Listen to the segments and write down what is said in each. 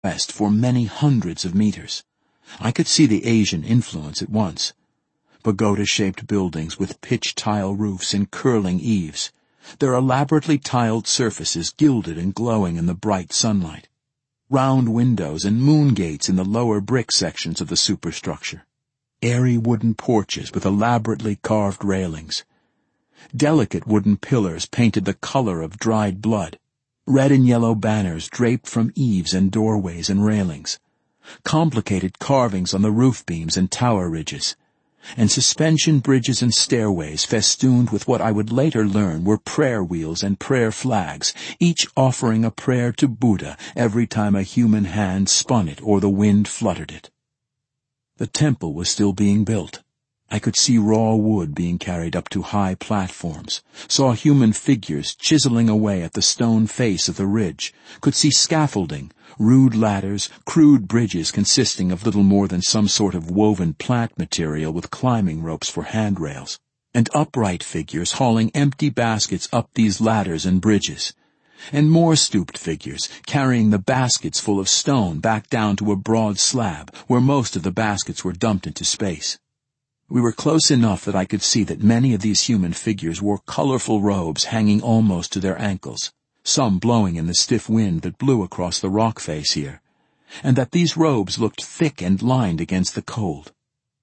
west for many hundreds of meters. I could see the Asian influence at once. Pagoda-shaped buildings with pitch tile roofs and curling eaves, their elaborately tiled surfaces gilded and glowing in the bright sunlight. Round windows and moon gates in the lower brick sections of the superstructure. Airy wooden porches with elaborately carved railings. Delicate wooden pillars painted the color of dried blood. Red and yellow banners draped from eaves and doorways and railings. Complicated carvings on the roof beams and tower ridges. And suspension bridges and stairways festooned with what I would later learn were prayer wheels and prayer flags, each offering a prayer to Buddha every time a human hand spun it or the wind fluttered it. The temple was still being built. I could see raw wood being carried up to high platforms, saw human figures chiseling away at the stone face of the ridge, could see scaffolding, rude ladders, crude bridges consisting of little more than some sort of woven plant material with climbing ropes for handrails, and upright figures hauling empty baskets up these ladders and bridges, and more stooped figures carrying the baskets full of stone back down to a broad slab where most of the baskets were dumped into space. We were close enough that I could see that many of these human figures wore colorful robes hanging almost to their ankles, some blowing in the stiff wind that blew across the rock face here, and that these robes looked thick and lined against the cold.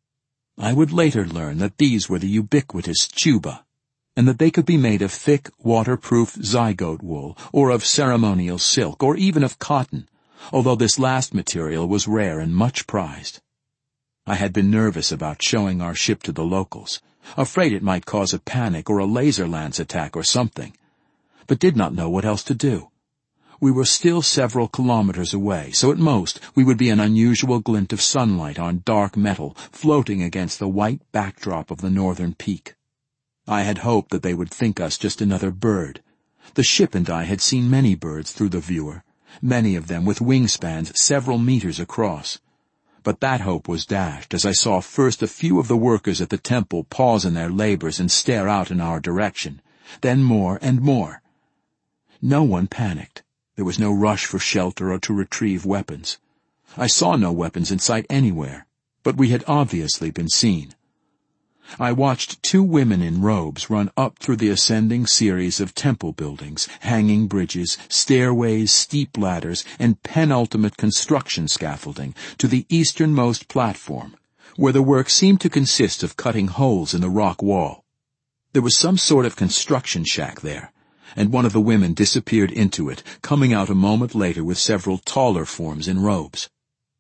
I would later learn that these were the ubiquitous chuba, and that they could be made of thick, waterproof zygote wool, or of ceremonial silk, or even of cotton, although this last material was rare and much prized. I had been nervous about showing our ship to the locals, afraid it might cause a panic or a laser lance attack or something, but did not know what else to do. We were still several kilometers away, so at most we would be an unusual glint of sunlight on dark metal floating against the white backdrop of the northern peak. I had hoped that they would think us just another bird. The ship and I had seen many birds through the viewer, many of them with wingspans several meters across. But that hope was dashed as I saw first a few of the workers at the temple pause in their labors and stare out in our direction, then more and more. No one panicked. There was no rush for shelter or to retrieve weapons. I saw no weapons in sight anywhere, but we had obviously been seen. I watched two women in robes run up through the ascending series of temple buildings, hanging bridges, stairways, steep ladders, and penultimate construction scaffolding to the easternmost platform, where the work seemed to consist of cutting holes in the rock wall. There was some sort of construction shack there, and one of the women disappeared into it, coming out a moment later with several taller forms in robes.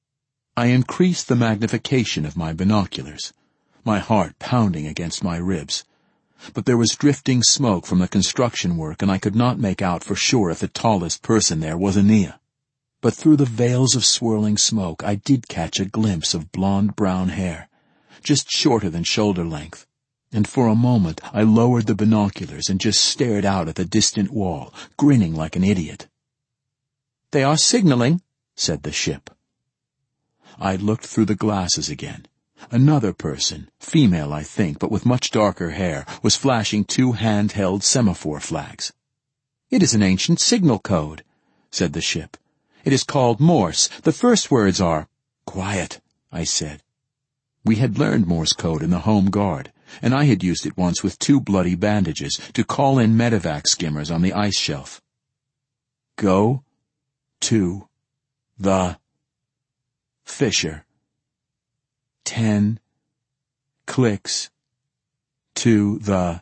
I increased the magnification of my binoculars, my heart pounding against my ribs. But there was drifting smoke from the construction work, and I could not make out for sure if the tallest person there was Ania. But through the veils of swirling smoke I did catch a glimpse of blonde-brown hair, just shorter than shoulder length, and for a moment I lowered the binoculars and just stared out at the distant wall, grinning like an idiot. "They are signaling," said the ship. I looked through the glasses again. Another person, female I think, but with much darker hair, was flashing two hand-held semaphore flags. "It is an ancient signal code," said the ship. "It is called Morse. The first words are—" "Quiet," I said. We had learned Morse code in the Home Guard, and I had used it once with two bloody bandages to call in medevac skimmers on the ice shelf. "Go to the Fisher. 10 clicks to the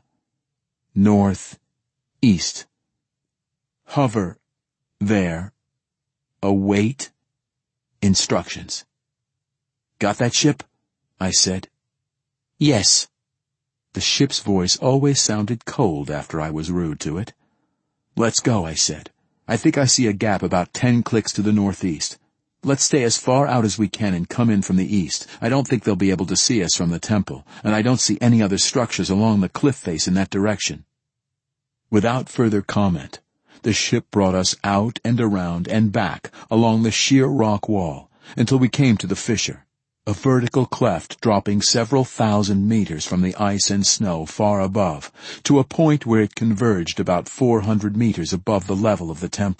northeast. Hover there. Await instructions." "Got that, ship?" I said. "Yes." The ship's voice always sounded cold after I was rude to it. "Let's go," I said. "I think I see a gap about 10 clicks to the northeast. Let's stay as far out as we can and come in from the east. I don't think they'll be able to see us from the temple, and I don't see any other structures along the cliff face in that direction." Without further comment, the ship brought us out and around and back along the sheer rock wall until we came to the fissure, a vertical cleft dropping several thousand meters from the ice and snow far above, to a point where it converged about 400 meters above the level of the temple,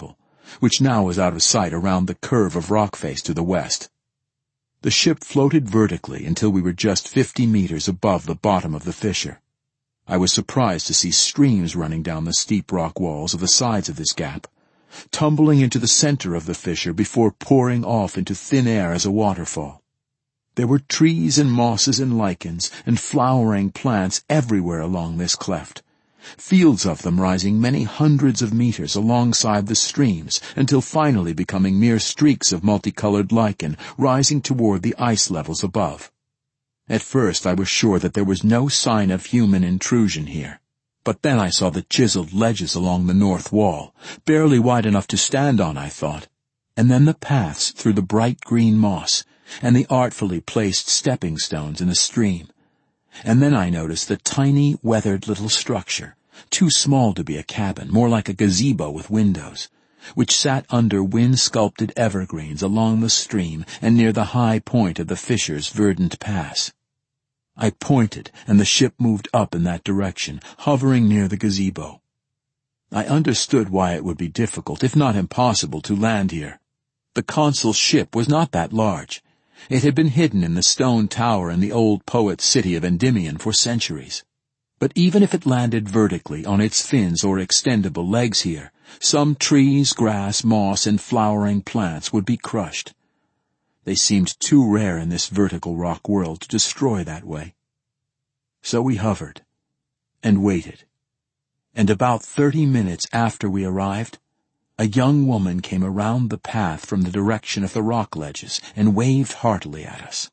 which now was out of sight around the curve of rock face to the west. The ship floated vertically until we were just 50 meters above the bottom of the fissure. I was surprised to see streams running down the steep rock walls of the sides of this gap, tumbling into the center of the fissure before pouring off into thin air as a waterfall. There were trees and mosses and lichens and flowering plants everywhere along this cleft, fields of them rising many hundreds of meters alongside the streams until finally becoming mere streaks of multicolored lichen rising toward the ice levels above. At first I was sure that there was no sign of human intrusion here, but then I saw the chiseled ledges along the north wall, barely wide enough to stand on, I thought, and then the paths through the bright green moss, and the artfully placed stepping stones in the stream. And then I noticed the tiny, weathered little structure, too small to be a cabin, more like a gazebo with windows, which sat under wind-sculpted evergreens along the stream and near the high point of the fissure's verdant pass. I pointed, and the ship moved up in that direction, hovering near the gazebo. I understood why it would be difficult, if not impossible, to land here. The consul's ship was not that large. It had been hidden in the stone tower in the old poet's city of Endymion for centuries. But even if it landed vertically on its fins or extendable legs here, some trees, grass, moss, and flowering plants would be crushed. They seemed too rare in this vertical rock world to destroy that way. So we hovered and waited. And about 30 minutes after we arrived, a young woman came around the path from the direction of the rock ledges and waved heartily at us.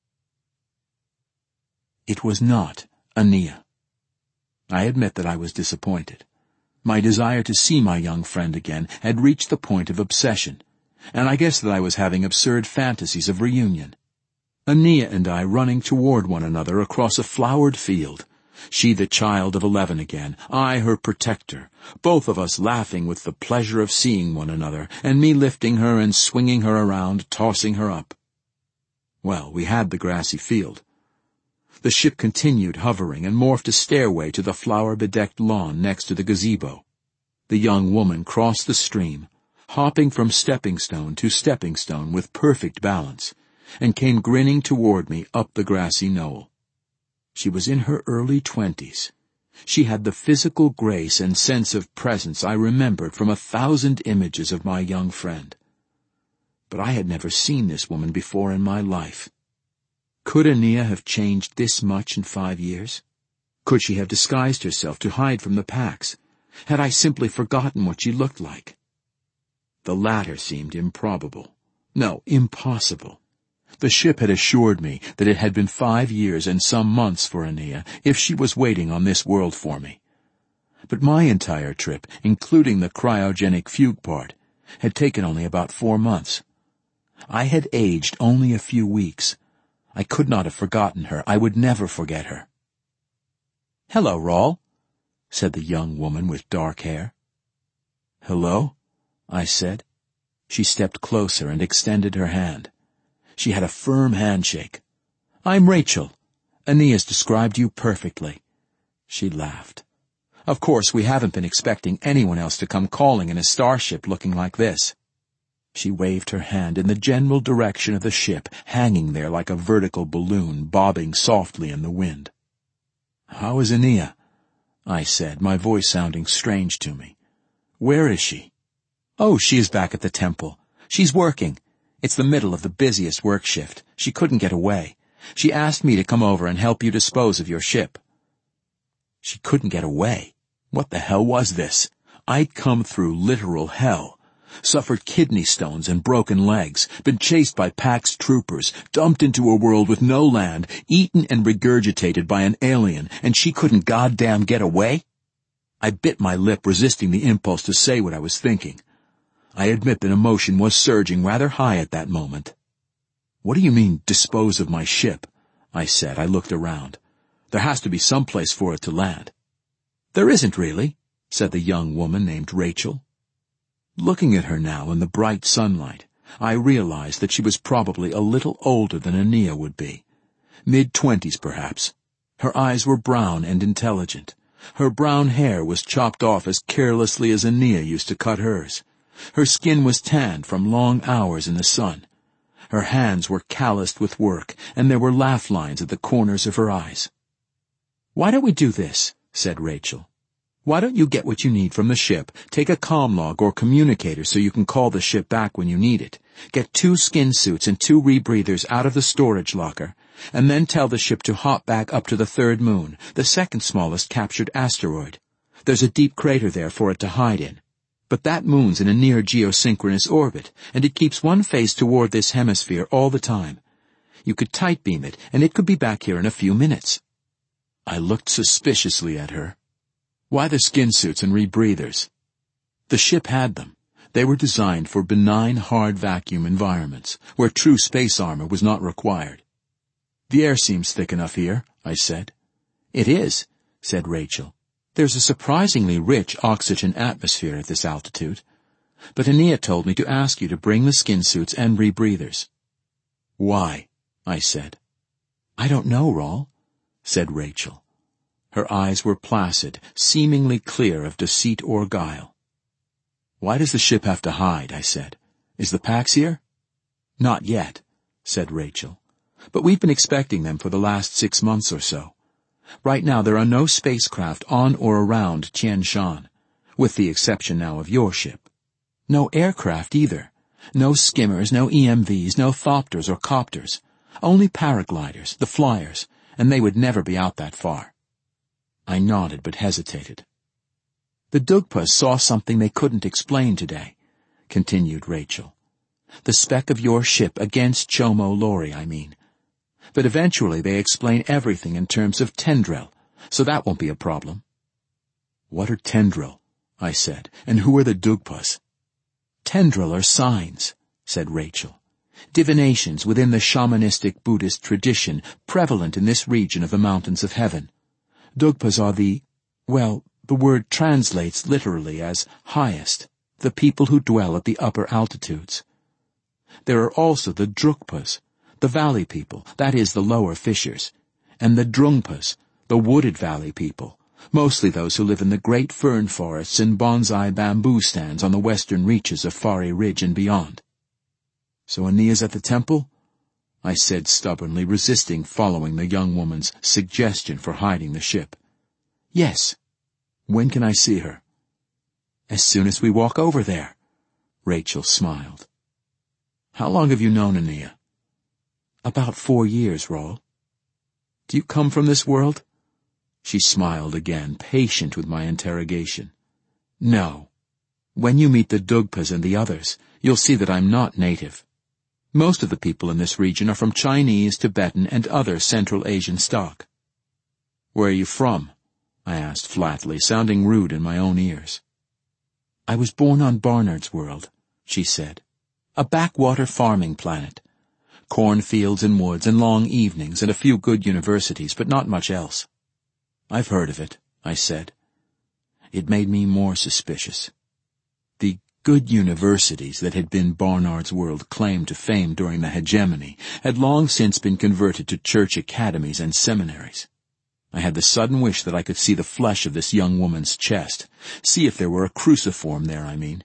It was not Aeneas. I admit that I was disappointed. My desire to see my young friend again had reached the point of obsession, and I guess that I was having absurd fantasies of reunion. Aeneas and I running toward one another across a flowered field, she the child of 11 again, I her protector, both of us laughing with the pleasure of seeing one another, and me lifting her and swinging her around, tossing her up. Well, we had the grassy field. The ship continued hovering and morphed a stairway to the flower-bedecked lawn next to the gazebo. The young woman crossed the stream, hopping from stepping stone to stepping stone with perfect balance, and came grinning toward me up the grassy knoll. She was in her early 20s. She had the physical grace and sense of presence I remembered from 1,000 images of my young friend. But I had never seen this woman before in my life. Could Aeneas have changed this much in 5 years? Could she have disguised herself to hide from the packs? Had I simply forgotten what she looked like? The latter seemed improbable. No, impossible. The ship had assured me that it had been 5 years and some months for Aeneas if she was waiting on this world for me. But my entire trip, including the cryogenic fugue part, had taken only about 4 months. I had aged only a few weeks. I could not have forgotten her. I would never forget her. "Hello, Rawl," said the young woman with dark hair. "Hello," I said. She stepped closer and extended her hand. She had a firm handshake. "I'm Rachel. Aeneas described you perfectly." She laughed. "Of course, we haven't been expecting anyone else to come calling in a starship looking like this." She waved her hand in the general direction of the ship, hanging there like a vertical balloon bobbing softly in the wind. "How is Aeneas?" I said, my voice sounding strange to me. "Where is she?" "Oh, she is back at the temple. She's working. It's the middle of the busiest work shift. She couldn't get away. She asked me to come over and help you dispose of your ship." She couldn't get away. What the hell was this? I'd come through literal hell, suffered kidney stones and broken legs, been chased by Pax troopers, dumped into a world with no land, eaten and regurgitated by an alien, and she couldn't goddamn get away? I bit my lip, resisting the impulse to say what I was thinking. I admit that emotion was surging rather high at that moment. "What do you mean, dispose of my ship?" I said. I looked around. "There has to be some place for it to land." "There isn't really," said the young woman named Rachel. Looking at her now in the bright sunlight, I realized that she was probably a little older than Aeneas would be. Mid-20s, perhaps. Her eyes were brown and intelligent. Her brown hair was chopped off as carelessly as Aeneas used to cut hers. Her skin was tanned from long hours in the sun. Her hands were calloused with work, and there were laugh lines at the corners of her eyes. "Why don't we do this?" said Rachel. "Why don't you get what you need from the ship, take a comm log or communicator so you can call the ship back when you need it, get 2 skin suits and 2 rebreathers out of the storage locker, and then tell the ship to hop back up to the 3rd moon, the 2nd smallest captured asteroid. There's a deep crater there for it to hide in. But that moon's in a near geosynchronous orbit, and it keeps one face toward this hemisphere all the time. You could tight beam it, and it could be back here in a few minutes." I looked suspiciously at her. "Why the skin suits and rebreathers?" The ship had them. They were designed for benign, hard vacuum environments, where true space armor was not required. "The air seems thick enough here," I said. "It is," said Rachel. "There's a surprisingly rich oxygen atmosphere at this altitude. But Ania told me to ask you to bring the skin suits and rebreathers." "Why?" I said. "I don't know, Rawl," said Rachel. Her eyes were placid, seemingly clear of deceit or guile. "Why does the ship have to hide?" I said. "Is the Pax here?" "Not yet," said Rachel. "But we've been expecting them for the last 6 months or so. Right now there are no spacecraft on or around Tien Shan, with the exception now of your ship. No aircraft either. No skimmers, no EMVs, no thopters or copters. Only paragliders, the flyers, and they would never be out that far." I nodded but hesitated. "The Dugpas saw something they couldn't explain today," continued Rachel. "The speck of your ship against Chomo Lori, I mean. But eventually they explain everything in terms of Tendril, so that won't be a problem." "What are Tendril?" I said, "and who are the Dugpas?" "Tendril are signs," said Rachel. "Divinations within the shamanistic Buddhist tradition prevalent in this region of the Mountains of Heaven. Dugpas are the word translates literally as highest, the people who dwell at the upper altitudes. There are also the Drukpas, the valley people, that is, the lower fissures, and the Drungpas, the wooded valley people, mostly those who live in the great fern forests and bonsai bamboo stands on the western reaches of Fari Ridge and beyond." "So Ania's at the temple?" I said stubbornly, resisting following the young woman's suggestion for hiding the ship. "Yes." "When can I see her?" "As soon as we walk over there." Rachel smiled. "How long have you known Ania?" "About 4 years, Rawl." "Do you come from this world?" She smiled again, patient with my interrogation. "No. When you meet the Dugpas and the others, you'll see that I'm not native. Most of the people in this region are from Chinese, Tibetan, and other Central Asian stock." "Where are you from?" I asked flatly, sounding rude in my own ears. "I was born on Barnard's world," she said. "A backwater farming planet. Cornfields and woods and long evenings and a few good universities, but not much else." "I've heard of it," I said. It made me more suspicious. The good universities that had been Barnard's world claim to fame during the hegemony had long since been converted to church academies and seminaries. I had the sudden wish that I could see the flesh of this young woman's chest, see if there were a cruciform there, I mean.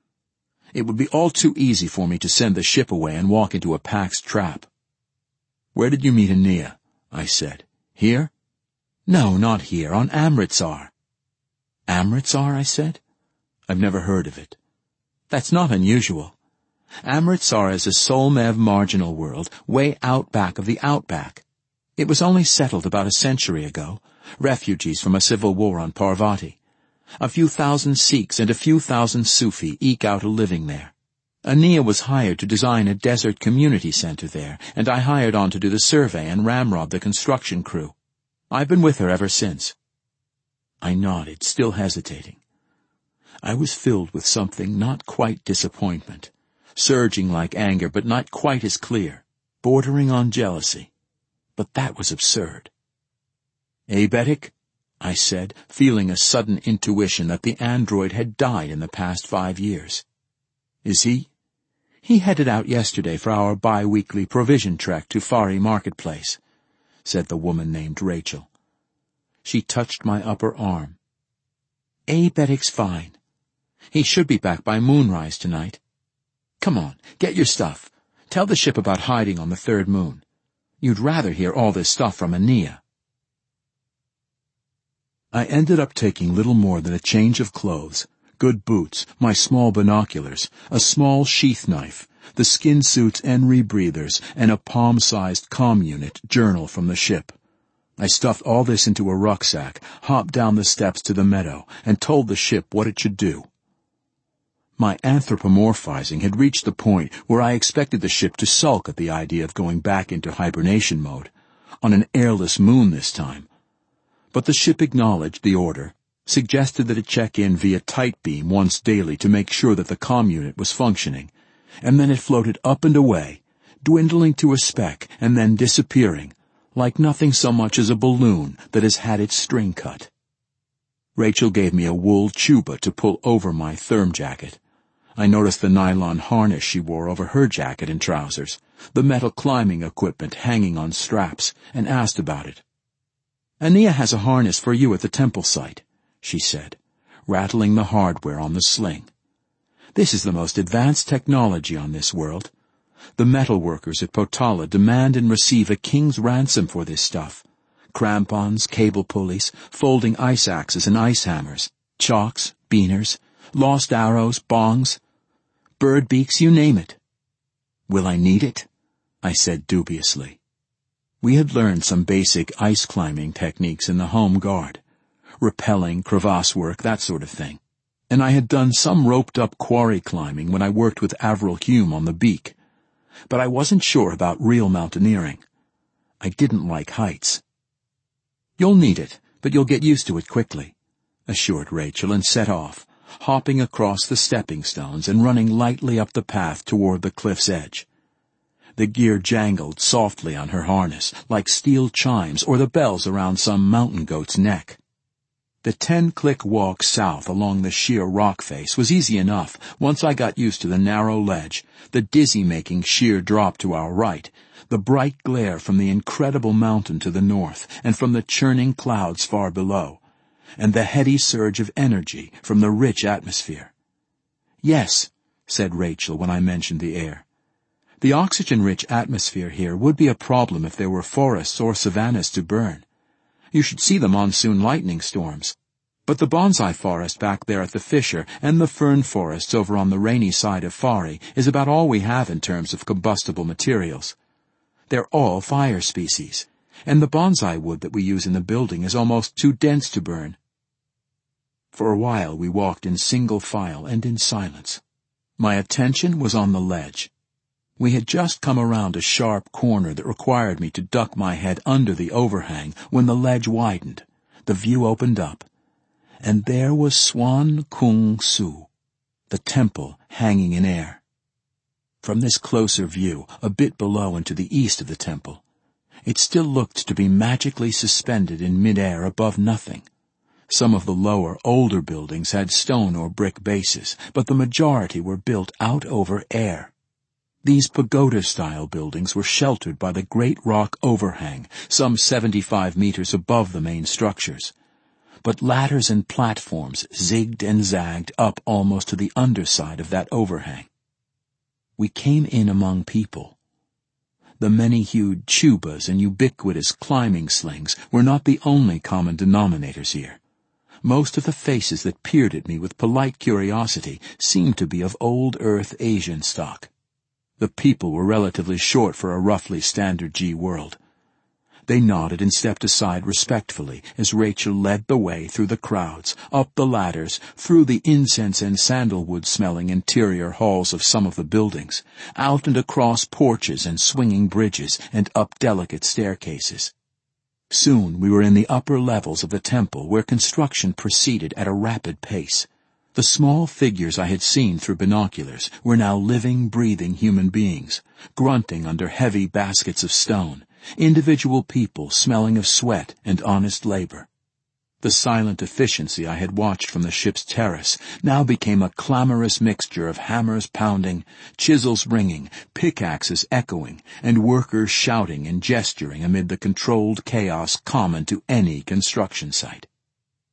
It would be all too easy for me to send the ship away and walk into a Pax trap. "Where did you meet Ania?" I said. "Here?" "No, not here, on Amritsar." "Amritsar?" I said. "I've never heard of it." "That's not unusual. Amritsar is a Solmev marginal world, way out back of the outback. It was only settled about a century ago, refugees from a civil war on Parvati. A few thousand Sikhs and a few thousand Sufi eke out a living there. Ania was hired to design a desert community center there, and I hired on to do the survey and ramrod the construction crew. I've been with her ever since." I nodded, still hesitating. I was filled with something not quite disappointment, surging like anger but not quite as clear, bordering on jealousy. But that was absurd. "Abetic?" I said, feeling a sudden intuition that the android had died in the past 5 years. "Is he?" "He headed out yesterday for our bi-weekly provision trek to Fari Marketplace," said the woman named Rachel. She touched my upper arm. "Abetic's fine. He should be back by moonrise tonight. Come on, get your stuff. Tell the ship about hiding on the third moon. You'd rather hear all this stuff from Aeneas." I ended up taking little more than a change of clothes, good boots, my small binoculars, a small sheath knife, the skin suits and rebreathers, and a palm-sized comm unit journal from the ship. I stuffed all this into a rucksack, hopped down the steps to the meadow, and told the ship what it should do. My anthropomorphizing had reached the point where I expected the ship to sulk at the idea of going back into hibernation mode, on an airless moon this time. But the ship acknowledged the order, suggested that it check in via tight beam once daily to make sure that the comm unit was functioning, and then it floated up and away, dwindling to a speck and then disappearing, like nothing so much as a balloon that has had its string cut. Rachel gave me a wool chuba to pull over my therm jacket. I noticed the nylon harness she wore over her jacket and trousers, the metal climbing equipment hanging on straps, and asked about it. "Aeneas has a harness for you at the temple site," she said, rattling the hardware on the sling. "This is the most advanced technology on this world. The metal workers at Potala demand and receive a king's ransom for this stuff. Crampons, cable pulleys, folding ice axes and ice hammers, chalks, beaners, lost arrows, bongs, bird beaks, you name it." "Will I need it?" I said dubiously. We had learned some basic ice climbing techniques in the Home Guard, rappelling, crevasse work, that sort of thing, and I had done some roped-up quarry climbing when I worked with Avril Hume on the Beak, but I wasn't sure about real mountaineering. I didn't like heights. "You'll need it, but you'll get used to it quickly," assured Rachel, and set off, hopping across the stepping stones and running lightly up the path toward the cliff's edge. The gear jangled softly on her harness, like steel chimes or the bells around some mountain goat's neck. The 10-click walk south along the sheer rock face was easy enough once I got used to the narrow ledge, the dizzy-making sheer drop to our right, the bright glare from the incredible mountain to the north and from the churning clouds far below, and the heady surge of energy from the rich atmosphere. "Yes," said Rachel when I mentioned the air. "The oxygen-rich atmosphere here would be a problem if there were forests or savannas to burn. You should see the monsoon lightning storms. But the bonsai forest back there at the fissure and the fern forests over on the rainy side of Fari is about all we have in terms of combustible materials. They're all fire species, and the bonsai wood that we use in the building is almost too dense to burn." For a while we walked in single file and in silence. My attention was on the ledge. We had just come around a sharp corner that required me to duck my head under the overhang when the ledge widened, the view opened up, and there was Swan Kung Su, the temple hanging in air. From this closer view, a bit below and to the east of the temple, it still looked to be magically suspended in mid-air above nothing. Some of the lower, older buildings had stone or brick bases, but the majority were built out over air. These pagoda-style buildings were sheltered by the great rock overhang, some 75 meters above the main structures. But ladders and platforms zigged and zagged up almost to the underside of that overhang. We came in among people. The many-hued chubas and ubiquitous climbing slings were not the only common denominators here. Most of the faces that peered at me with polite curiosity seemed to be of old Earth Asian stock. The people were relatively short for a roughly standard G world. They nodded and stepped aside respectfully as Rachel led the way through the crowds, up the ladders, through the incense and sandalwood-smelling interior halls of some of the buildings, out and across porches and swinging bridges, and up delicate staircases. Soon we were in the upper levels of the temple where construction proceeded at a rapid pace. The small figures I had seen through binoculars were now living, breathing human beings, grunting under heavy baskets of stone, individual people smelling of sweat and honest labor. The silent efficiency I had watched from the ship's terrace now became a clamorous mixture of hammers pounding, chisels ringing, pickaxes echoing, and workers shouting and gesturing amid the controlled chaos common to any construction site.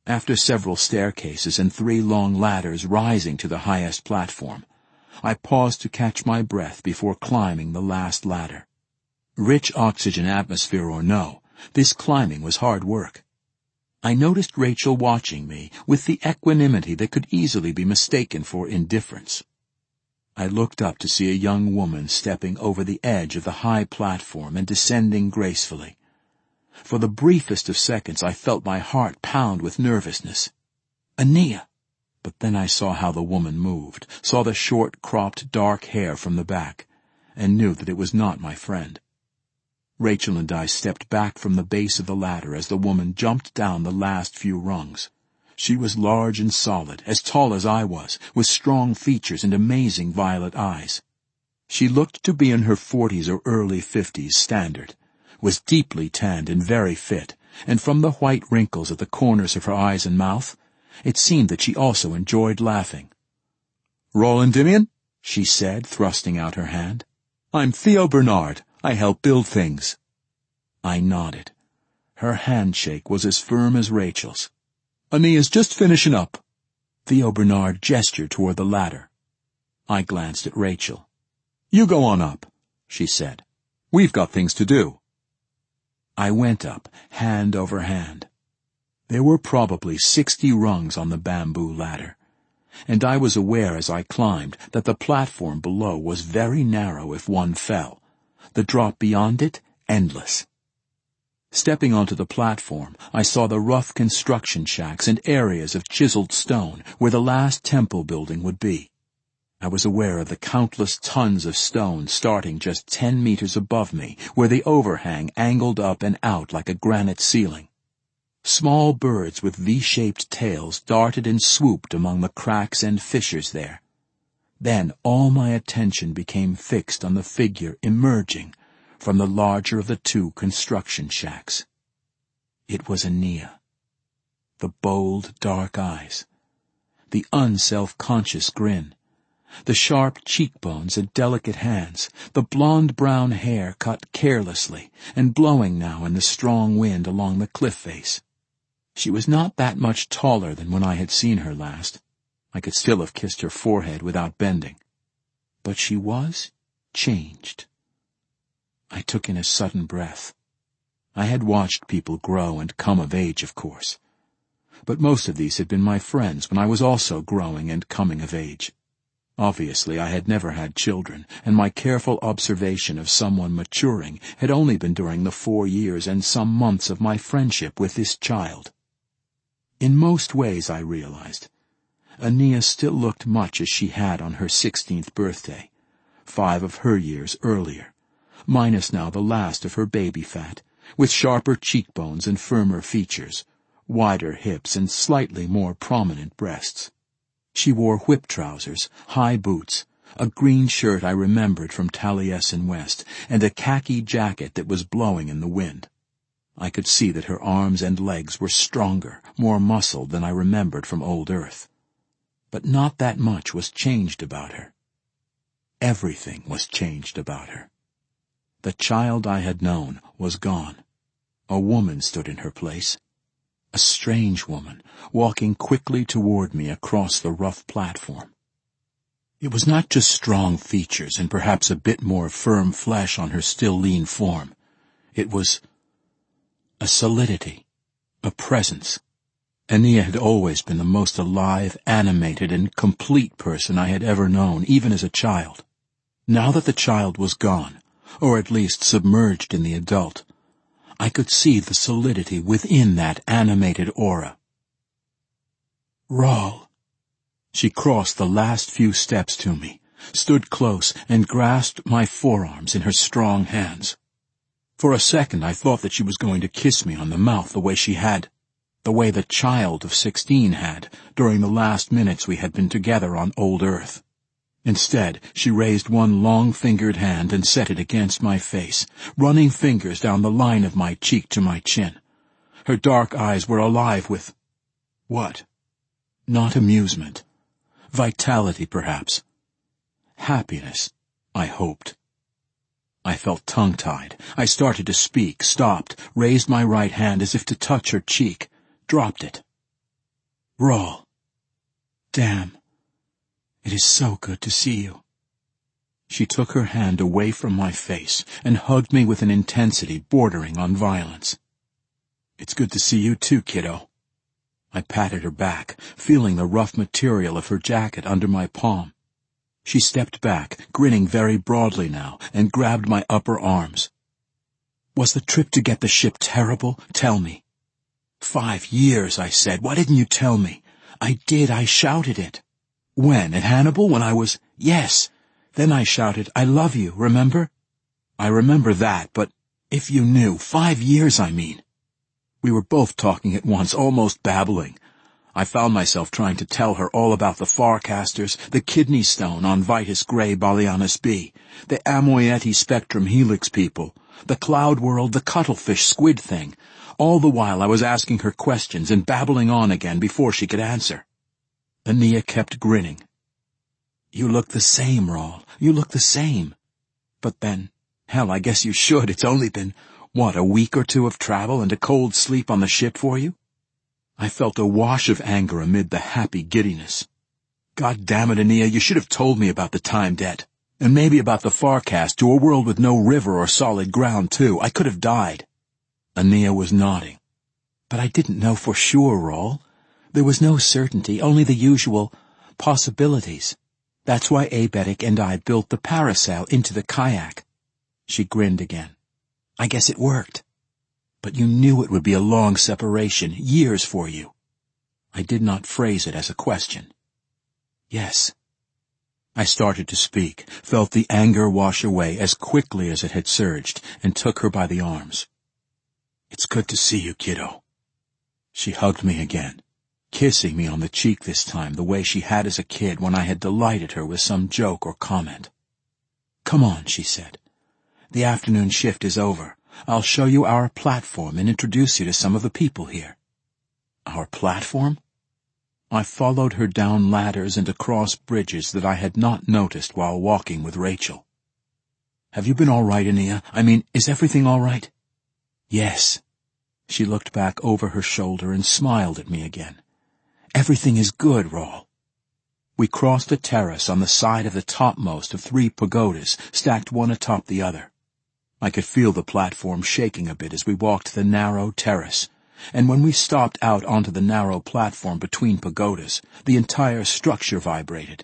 After several staircases and 3 long ladders rising to the highest platform, I paused to catch my breath before climbing the last ladder. Rich oxygen atmosphere or no, this climbing was hard work. I noticed Rachel watching me with the equanimity that could easily be mistaken for indifference. I looked up to see a young woman stepping over the edge of the high platform and descending gracefully. For the briefest of seconds I felt my heart pound with nervousness. Aeneas! But then I saw how the woman moved, saw the short, cropped, dark hair from the back, and knew that it was not my friend. Rachel and I stepped back from the base of the ladder as the woman jumped down the last few rungs. She was large and solid, as tall as I was, with strong features and amazing violet eyes. She looked to be in her 40s or early 50s standard, was deeply tanned and very fit, and from the white wrinkles at the corners of her eyes and mouth, it seemed that she also enjoyed laughing. "Roland Dimian," she said, thrusting out her hand. "I'm Theo Bernard. I help build things." I nodded. Her handshake was as firm as Rachel's. "Aeneas just finishing up." Theo Bernard gestured toward the ladder. I glanced at Rachel. "You go on up," she said. "We've got things to do." I went up, hand over hand. There were probably 60 rungs on the bamboo ladder, and I was aware as I climbed that the platform below was very narrow if one fell, the drop beyond it endless. Stepping onto the platform, I saw the rough construction shacks and areas of chiseled stone where the last temple building would be. I was aware of the countless tons of stone starting just 10 meters above me, where the overhang angled up and out like a granite ceiling. Small birds with V-shaped tails darted and swooped among the cracks and fissures there. Then all my attention became fixed on the figure emerging from the larger of the 2 construction shacks. It was Aeneas. The bold, dark eyes, the unself-conscious grin, the sharp cheekbones and delicate hands, the blonde-brown hair cut carelessly and blowing now in the strong wind along the cliff face. She was not that much taller than when I had seen her last. I could still have kissed her forehead without bending. But she was changed. I took in a sudden breath. I had watched people grow and come of age, of course. But most of these had been my friends when I was also growing and coming of age. Obviously, I had never had children, and my careful observation of someone maturing had only been during the 4 years and some months of my friendship with this child. In most ways, I realized, Aeneas still looked much as she had on her 16th birthday, 5 of her years earlier, minus now the last of her baby fat, with sharper cheekbones and firmer features, wider hips and slightly more prominent breasts. She wore whip trousers, high boots, a green shirt I remembered from Taliesin West, and a khaki jacket that was blowing in the wind. I could see that her arms and legs were stronger, more muscled than I remembered from old Earth. But not that much was changed about her. Everything was changed about her. The child I had known was gone. A woman stood in her place. A strange woman, walking quickly toward me across the rough platform. It was not just strong features and perhaps a bit more firm flesh on her still lean form. It was a solidity, a presence. Aeneas had always been the most alive, animated, and complete person I had ever known, even as a child. Now that the child was gone, or at least submerged in the adult, I could see the solidity within that animated aura. "Rawl." She crossed the last few steps to me, stood close, and grasped my forearms in her strong hands. For a second I thought that she was going to kiss me on the mouth the way she had, the way the child of 16 had, during the last minutes we had been together on old Earth. Instead, she raised one long-fingered hand and set it against my face, running fingers down the line of my cheek to my chin. Her dark eyes were alive with... what? Not amusement. Vitality, perhaps. Happiness, I hoped. I felt tongue-tied. I started to speak, stopped, raised my right hand as if to touch her cheek, dropped it. Rawl. Damn. It is so good to see you. She took her hand away from my face and hugged me with an intensity bordering on violence. It's good to see you too, kiddo. I patted her back, feeling the rough material of her jacket under my palm. She stepped back, grinning very broadly now, and grabbed my upper arms. Was the trip to get the ship terrible? Tell me. 5 years, I said. Why didn't you tell me? I did. I shouted it. When? At Hannibal? When I was... Yes. Then I shouted, I love you, remember? I remember that, but if you knew, 5 years, I mean. We were both talking at once, almost babbling. I found myself trying to tell her all about the Farcasters, the kidney stone on Vitus Gray Balianus B, the Amoieti Spectrum Helix people, the cloud world, the cuttlefish squid thing. All the while I was asking her questions and babbling on again before she could answer. Anea kept grinning. You look the same, Rawl. You look the same. But then, hell, I guess you should. It's only been, what, a week or two of travel and a cold sleep on the ship for you? I felt a wash of anger amid the happy giddiness. God damn it, Anea, you should have told me about the time debt. And maybe about the Farcast to a world with no river or solid ground, too. I could have died. Anea was nodding. But I didn't know for sure, Rawl. There was no certainty, only the usual possibilities. That's why Abetic and I built the parasail into the kayak. She grinned again. I guess it worked. But you knew it would be a long separation, years for you. I did not phrase it as a question. Yes. I started to speak, felt the anger wash away as quickly as it had surged, and took her by the arms. It's good to see you, kiddo. She hugged me again, kissing me on the cheek this time the way she had as a kid when I had delighted her with some joke or comment. Come on, she said. The afternoon shift is over. I'll show you our platform and introduce you to some of the people here. Our platform? I followed her down ladders and across bridges that I had not noticed while walking with Rachel. Have you been all right, Anea? I mean, is everything all right? Yes. She looked back over her shoulder and smiled at me again. Everything is good, Rawl. We crossed a terrace on the side of the topmost of 3 pagodas, stacked one atop the other. I could feel the platform shaking a bit as we walked the narrow terrace, and when we stopped out onto the narrow platform between pagodas, the entire structure vibrated.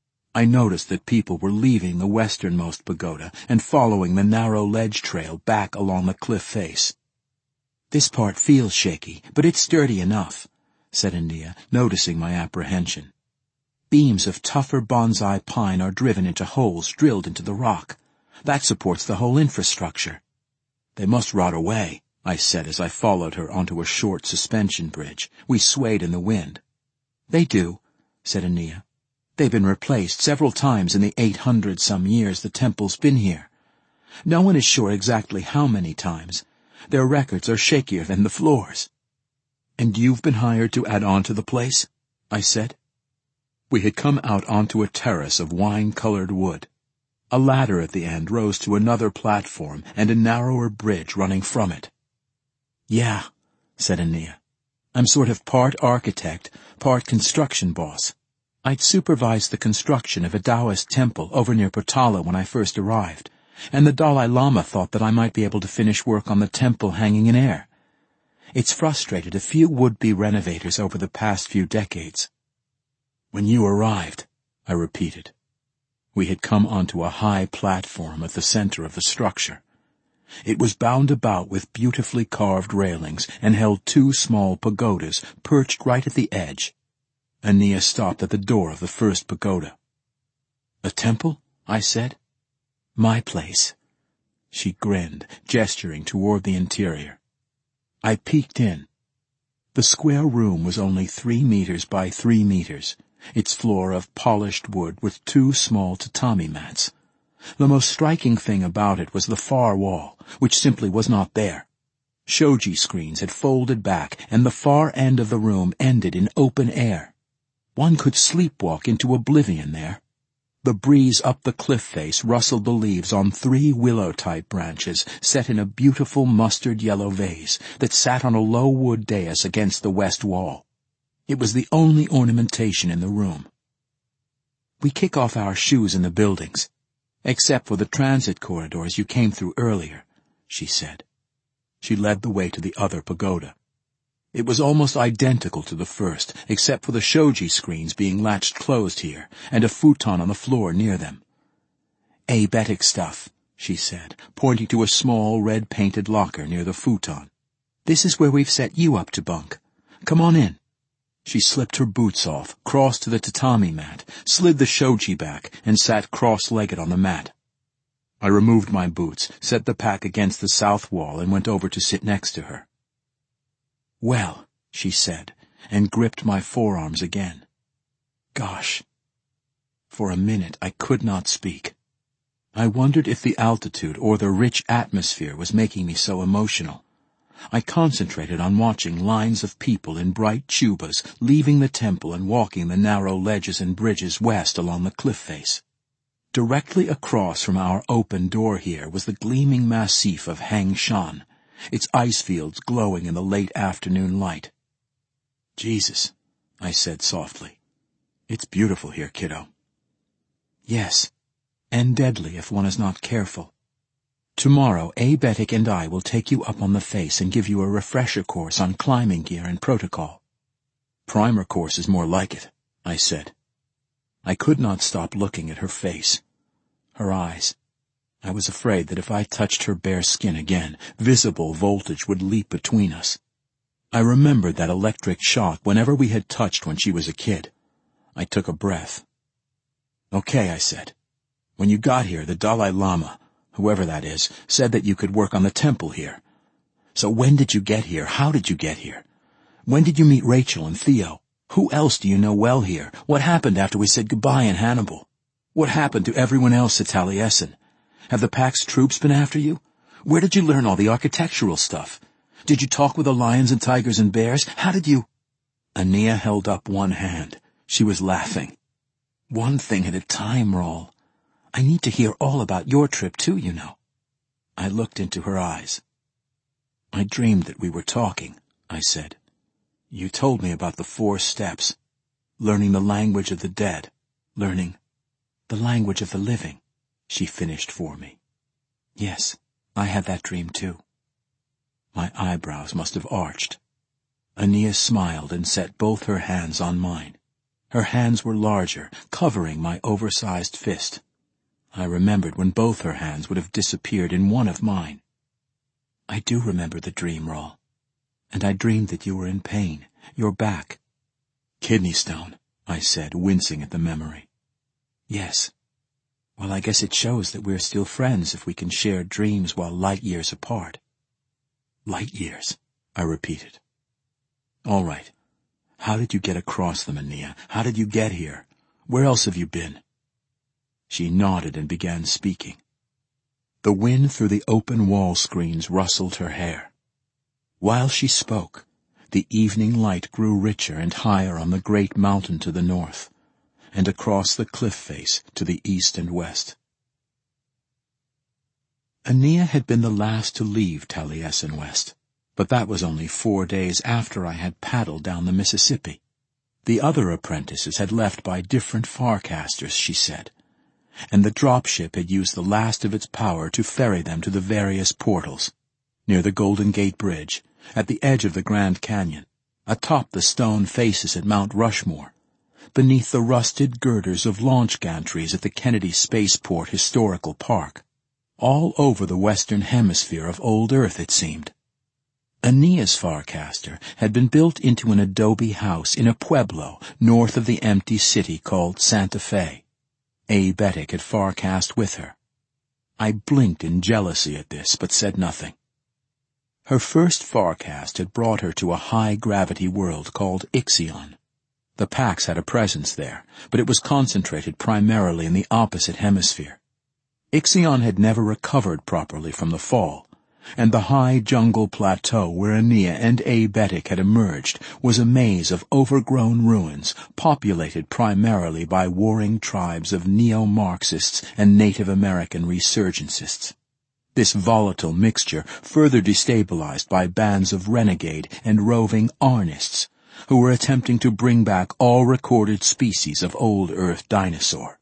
I noticed that people were leaving the westernmost pagoda and following the narrow ledge trail back along the cliff face. This part feels shaky, but it's sturdy enough, said Anea, noticing my apprehension. Beams of tougher bonsai pine are driven into holes drilled into the rock. That supports the whole infrastructure. They must rot away, I said as I followed her onto a short suspension bridge. We swayed in the wind. They do, said Anea. They've been replaced several times in the 800-some years the temple's been here. No one is sure exactly how many times. Their records are shakier than the floors. And you've been hired to add on to the place? I said. We had come out onto a terrace of wine-colored wood. A ladder at the end rose to another platform and a narrower bridge running from it. Yeah, said Anea. I'm sort of part architect, part construction boss. I'd supervised the construction of a Taoist temple over near Potala when I first arrived, and the Dalai Lama thought that I might be able to finish work on the temple hanging in air. It's frustrated a few would-be renovators over the past few decades. When you arrived, I repeated. We had come onto a high platform at the center of the structure. It was bound about with beautifully carved railings and held 2 small pagodas perched right at the edge. Anea stopped at the door of the first pagoda. A temple? I said. My place. She grinned, gesturing toward the interior. I peeked in. The square room was only 3 meters by 3 meters, its floor of polished wood with 2 small tatami mats. The most striking thing about it was the far wall, which simply was not there. Shoji screens had folded back, and the far end of the room ended in open air. One could sleepwalk into oblivion there. The breeze up the cliff face rustled the leaves on 3 willow-type branches set in a beautiful mustard-yellow vase that sat on a low wood dais against the west wall. It was the only ornamentation in the room. "We kick off our shoes in the buildings, except for the transit corridors you came through earlier," she said. She led the way to the other pagoda. It was almost identical to the first, except for the shoji screens being latched closed here, and a futon on the floor near them. "Aebetic stuff," she said, pointing to a small red-painted locker near the futon. "This is where we've set you up to bunk. Come on in." She slipped her boots off, crossed to the tatami mat, slid the shoji back, and sat cross-legged on the mat. I removed my boots, set the pack against the south wall, and went over to sit next to her. "Well," she said, and gripped my forearms again. "Gosh." For a minute I could not speak. I wondered if the altitude or the rich atmosphere was making me so emotional. I concentrated on watching lines of people in bright chubas leaving the temple and walking the narrow ledges and bridges west along the cliff face. Directly across from our open door here was the gleaming massif of Hang Shan, its ice fields glowing in the late afternoon light. "Jesus," I said softly. "It's beautiful here, kiddo." "Yes, and deadly if one is not careful. Tomorrow, Aebetic and I will take you up on the face and give you a refresher course on climbing gear and protocol." "Primer course is more like it," I said. I could not stop looking at her face, her eyes. I was afraid that if I touched her bare skin again, visible voltage would leap between us. I remembered that electric shock whenever we had touched when she was a kid. I took a breath. "Okay," I said. "When you got here, the Dalai Lama, whoever that is, said that you could work on the temple here. So when did you get here? How did you get here? When did you meet Rachel and Theo? Who else do you know well here? What happened after we said goodbye in Hannibal? What happened to everyone else at Taliesin? Have the Pax troops been after you? Where did you learn all the architectural stuff? Did you talk with the lions and tigers and bears? How did you—" Ania held up one hand. She was laughing. "One thing at a time, Rawl. I need to hear all about your trip too, you know." I looked into her eyes. "I dreamed that we were talking," I said. "You told me about the 4 steps, learning the language of the dead, learning the language of the living," she finished for me. "Yes, I had that dream too." My eyebrows must have arched. Ania smiled and set both her hands on mine. Her hands were larger, covering my oversized fist. I remembered when both her hands would have disappeared in one of mine. "I do remember the dream, Rawl. And I dreamed that you were in pain, your back." "Kidney stone," I said, wincing at the memory. "Yes. Well, I guess it shows that we're still friends if we can share dreams while light years apart." "Light years," I repeated. "All right. How did you get across them, Ania? How did you get here? Where else have you been?" She nodded and began speaking. The wind through the open wall screens rustled her hair. While she spoke, the evening light grew richer and higher on the great mountain to the north, and across the cliff face to the east and west. Ania had been the last to leave Taliesin West, but that was only 4 days after I had paddled down the Mississippi. The other apprentices had left by different Farcasters, she said, and the dropship had used the last of its power to ferry them to the various portals, near the Golden Gate Bridge, at the edge of the Grand Canyon, atop the stone faces at Mount Rushmore, beneath the rusted girders of launch gantries at the Kennedy Spaceport Historical Park, all over the western hemisphere of old Earth, it seemed. Ania's Farcaster had been built into an adobe house in a pueblo north of the empty city called Santa Fe. Aebetic had Farcast with her. I blinked in jealousy at this, but said nothing. Her first Farcast had brought her to a high-gravity world called Ixion. The Pax had a presence there, but it was concentrated primarily in the opposite hemisphere. Ixion had never recovered properly from the fall, and the high jungle plateau where Ania and Aebetic had emerged was a maze of overgrown ruins populated primarily by warring tribes of neo-Marxists and Native American resurgencists. This volatile mixture, further destabilized by bands of renegade and roving Arnists, who were attempting to bring back all recorded species of old Earth dinosaur.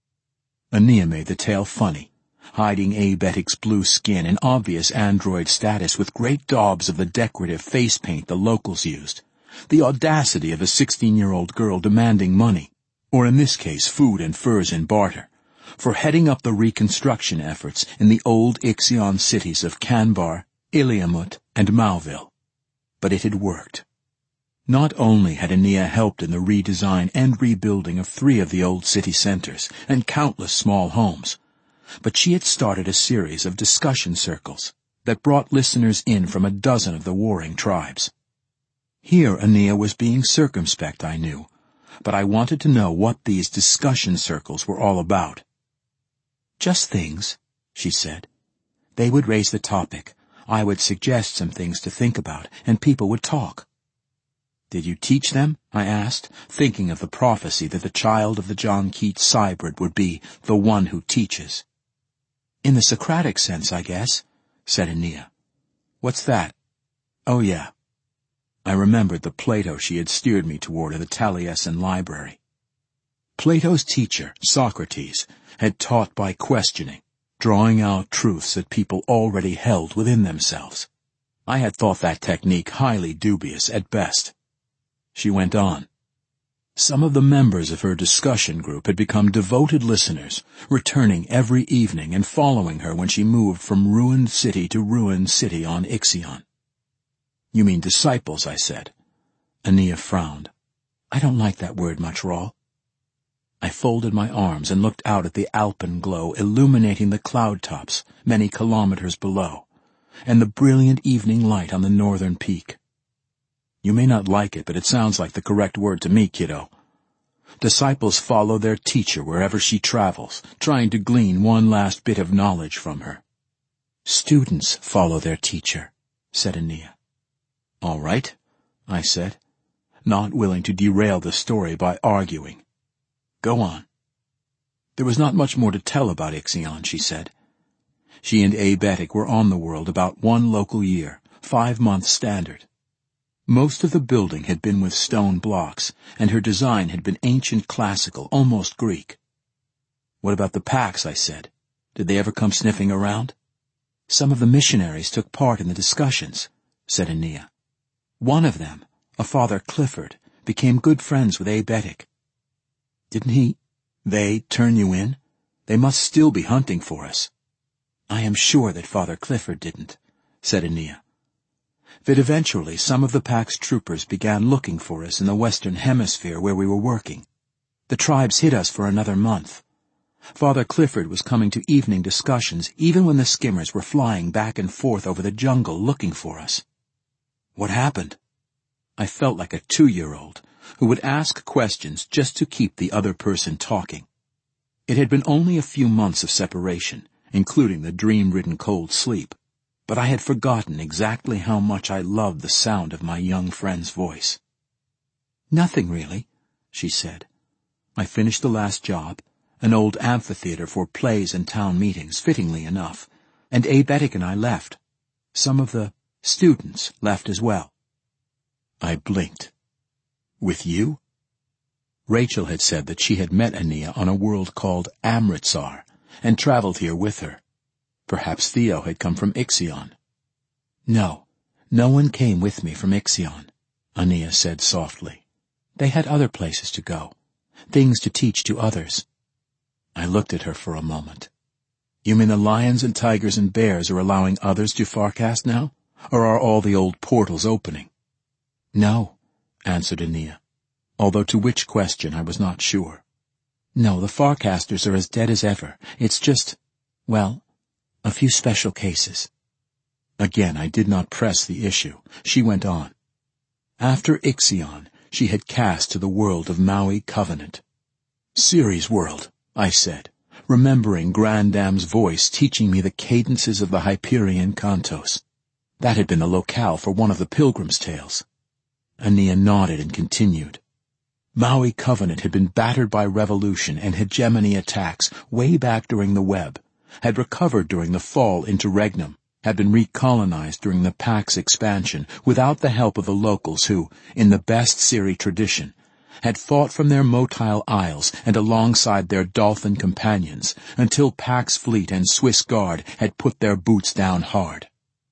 Ania made the tale funny, hiding Abetic's blue skin and obvious android status with great daubs of the decorative face paint the locals used, the audacity of a 16-year-old girl demanding money, or in this case food and furs in barter, for heading up the reconstruction efforts in the old Ixion cities of Canbar, Iliamut, and Mauville. But it had worked. Not only had Ania helped in the redesign and rebuilding of 3 of the old city centers and countless small homes, but she had started a series of discussion circles that brought listeners in from a dozen of the warring tribes. Here Ania was being circumspect, I knew, but I wanted to know what these discussion circles were all about. "Just things," she said. "They would raise the topic. I would suggest some things to think about, and people would talk." "Did you teach them?" I asked, thinking of the prophecy that the child of the John Keats Cybrid would be the one who teaches. "In the Socratic sense, I guess," said Ania. "What's that?" "Oh, yeah." I remembered the Plato she had steered me toward in the Taliesin library. Plato's teacher, Socrates, had taught by questioning, drawing out truths that people already held within themselves. I had thought that technique highly dubious at best. She went on. Some of the members of her discussion group had become devoted listeners, returning every evening and following her when she moved from ruined city to ruined city on Ixion. "You mean disciples," I said. Ania frowned. "I don't like that word much, Rawl." I folded my arms and looked out at the alpenglow illuminating the cloud tops many kilometers below, and the brilliant evening light on the northern peak. "You may not like it, but it sounds like the correct word to me, kiddo. Disciples follow their teacher wherever she travels, trying to glean one last bit of knowledge from her." "Students follow their teacher," said Ania. "All right," I said, not willing to derail the story by arguing. "Go on." "There was not much more to tell about Ixion," she said. She and Abetic were on the world about 1 local year, 5-month standard. Most of the building had been with stone blocks, and her design had been ancient classical, almost Greek. "What about the Pax?" I said. "Did they ever come sniffing around?" "Some of the missionaries took part in the discussions," said Ania. "One of them, a Father Clifford, became good friends with Abetic." "Didn't they turn you in? They must still be hunting for us." "I am sure that Father Clifford didn't," said Ania. "That eventually some of the Pax troopers began looking for us in the Western Hemisphere where we were working. The tribes hid us for another month. Father Clifford was coming to evening discussions even when the skimmers were flying back and forth over the jungle looking for us." "What happened?" I felt like a 2-year-old who would ask questions just to keep the other person talking. It had been only a few months of separation, including the dream-ridden cold sleep, but I had forgotten exactly how much I loved the sound of my young friend's voice. "Nothing really," she said. "I finished the last job, an old amphitheater for plays and town meetings, fittingly enough, and Abetic and I left. Some of the students left as well." I blinked. "With you?" Rachel had said that she had met Ania on a world called Amritsar and traveled here with her. Perhaps Theo had come from Ixion. "No, no one came with me from Ixion," Ania said softly. "They had other places to go, things to teach to others." I looked at her for a moment. "You mean the lions and tigers and bears are allowing others to Farcast now? Or are all the old portals opening?" "No," answered Ania, although to which question I was not sure. "No, the Farcasters are as dead as ever. It's just, well, a few special cases." Again I did not press the issue. She went on. After Ixion, she had cast to the world of Maui Covenant. "Ceres world," I said, remembering Grandam's voice teaching me the cadences of the Hyperion cantos. That had been the locale for one of the Pilgrim's Tales. Ania nodded and continued. Maui Covenant had been battered by revolution and hegemony attacks way back during the Web, had recovered during the fall into Regnum, had been recolonized during the Pax expansion without the help of the locals who, in the best Siri tradition, had fought from their motile isles and alongside their dolphin companions until Pax fleet and Swiss Guard had put their boots down hard.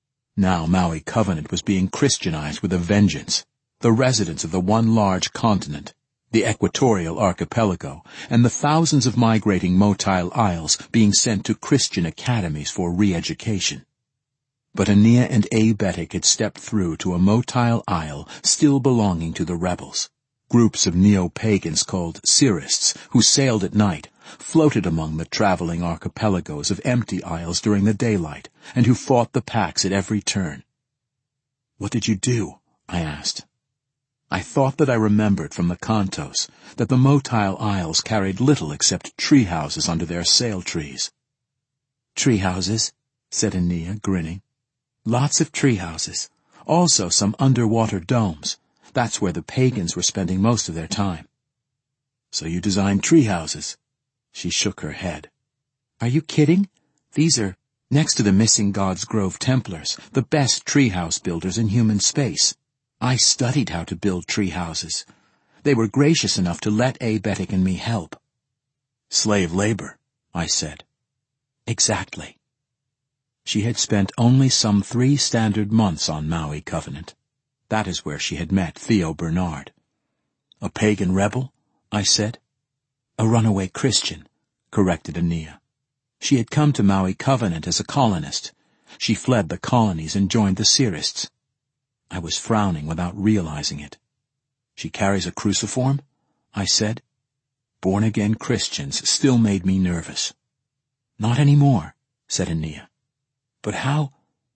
Now Maui Covenant was being Christianized with a vengeance, the residents of the one large continent, the equatorial archipelago, and the thousands of migrating motile isles being sent to Christian academies for re-education. But Aeneas and Aebetic had stepped through to a motile isle still belonging to the rebels. Groups of neo-pagans called Sirists, who sailed at night, floated among the traveling archipelagos of empty isles during the daylight, and who fought the Pax at every turn. "What did you do?" I asked. I thought that I remembered from the Cantos that the motile isles carried little except tree houses under their sail trees. "Tree houses," said Aeneas, grinning. "Lots of tree houses. Also some underwater domes. That's where the pagans were spending most of their time." "So you designed tree houses?" She shook her head. "Are you kidding? These are, next to the Missing Gods Grove Templars, the best treehouse builders in human space. I studied how to build tree houses. They were gracious enough to let Aebetic and me help." "Slave labor," I said. "Exactly." She had spent only some 3 standard months on Maui Covenant. That is where she had met Theo Bernard. "A pagan rebel?" I said. "A runaway Christian," corrected Aeneas. She had come to Maui Covenant as a colonist. She fled the colonies and joined the Sirists. I was frowning without realizing it. "She carries a cruciform?" I said. Born-again Christians still made me nervous. "Not anymore," said Aeneas. "But how—"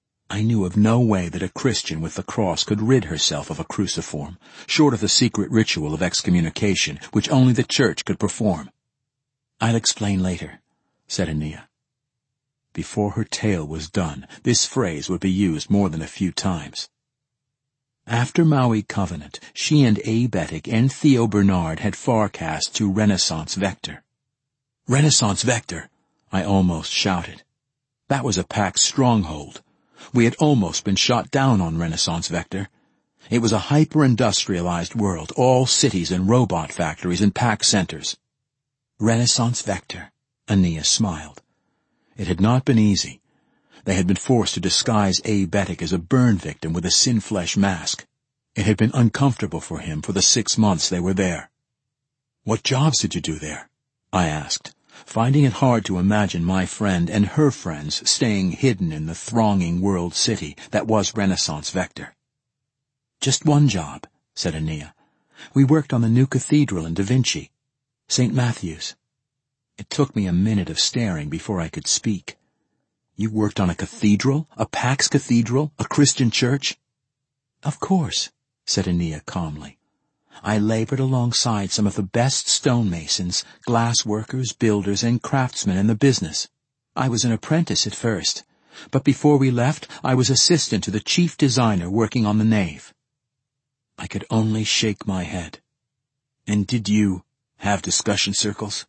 I knew of no way that a Christian with the cross could rid herself of a cruciform, short of the secret ritual of excommunication, which only the Church could perform. "I'll explain later," said Aeneas. Before her tale was done, this phrase would be used more than a few times. After Maui Covenant, she and Aebetic and Theo Bernard had forecast to Renaissance Vector. "Renaissance Vector!" I almost shouted. That was a Pax stronghold. We had almost been shot down on Renaissance Vector. It was a hyper-industrialized world, all cities and robot factories and Pax centers. Renaissance Vector, Aeneas smiled. It had not been easy. They had been forced to disguise Aebetic as a burn victim with a sin-flesh mask. It had been uncomfortable for him for the 6 months they were there. "What jobs did you do there?" I asked, finding it hard to imagine my friend and her friends staying hidden in the thronging world city that was Renaissance Vector. "Just one job," said Aeneas. "We worked on the new cathedral in Da Vinci, St. Matthew's." It took me a minute of staring before I could speak. "You worked on a cathedral? A Pax cathedral? A Christian church?" "Of course," said Aeneas calmly. "I labored alongside some of the best stonemasons, glass workers, builders, and craftsmen in the business. I was an apprentice at first, but before we left, I was assistant to the chief designer working on the nave." I could only shake my head. "And did you have discussion circles?"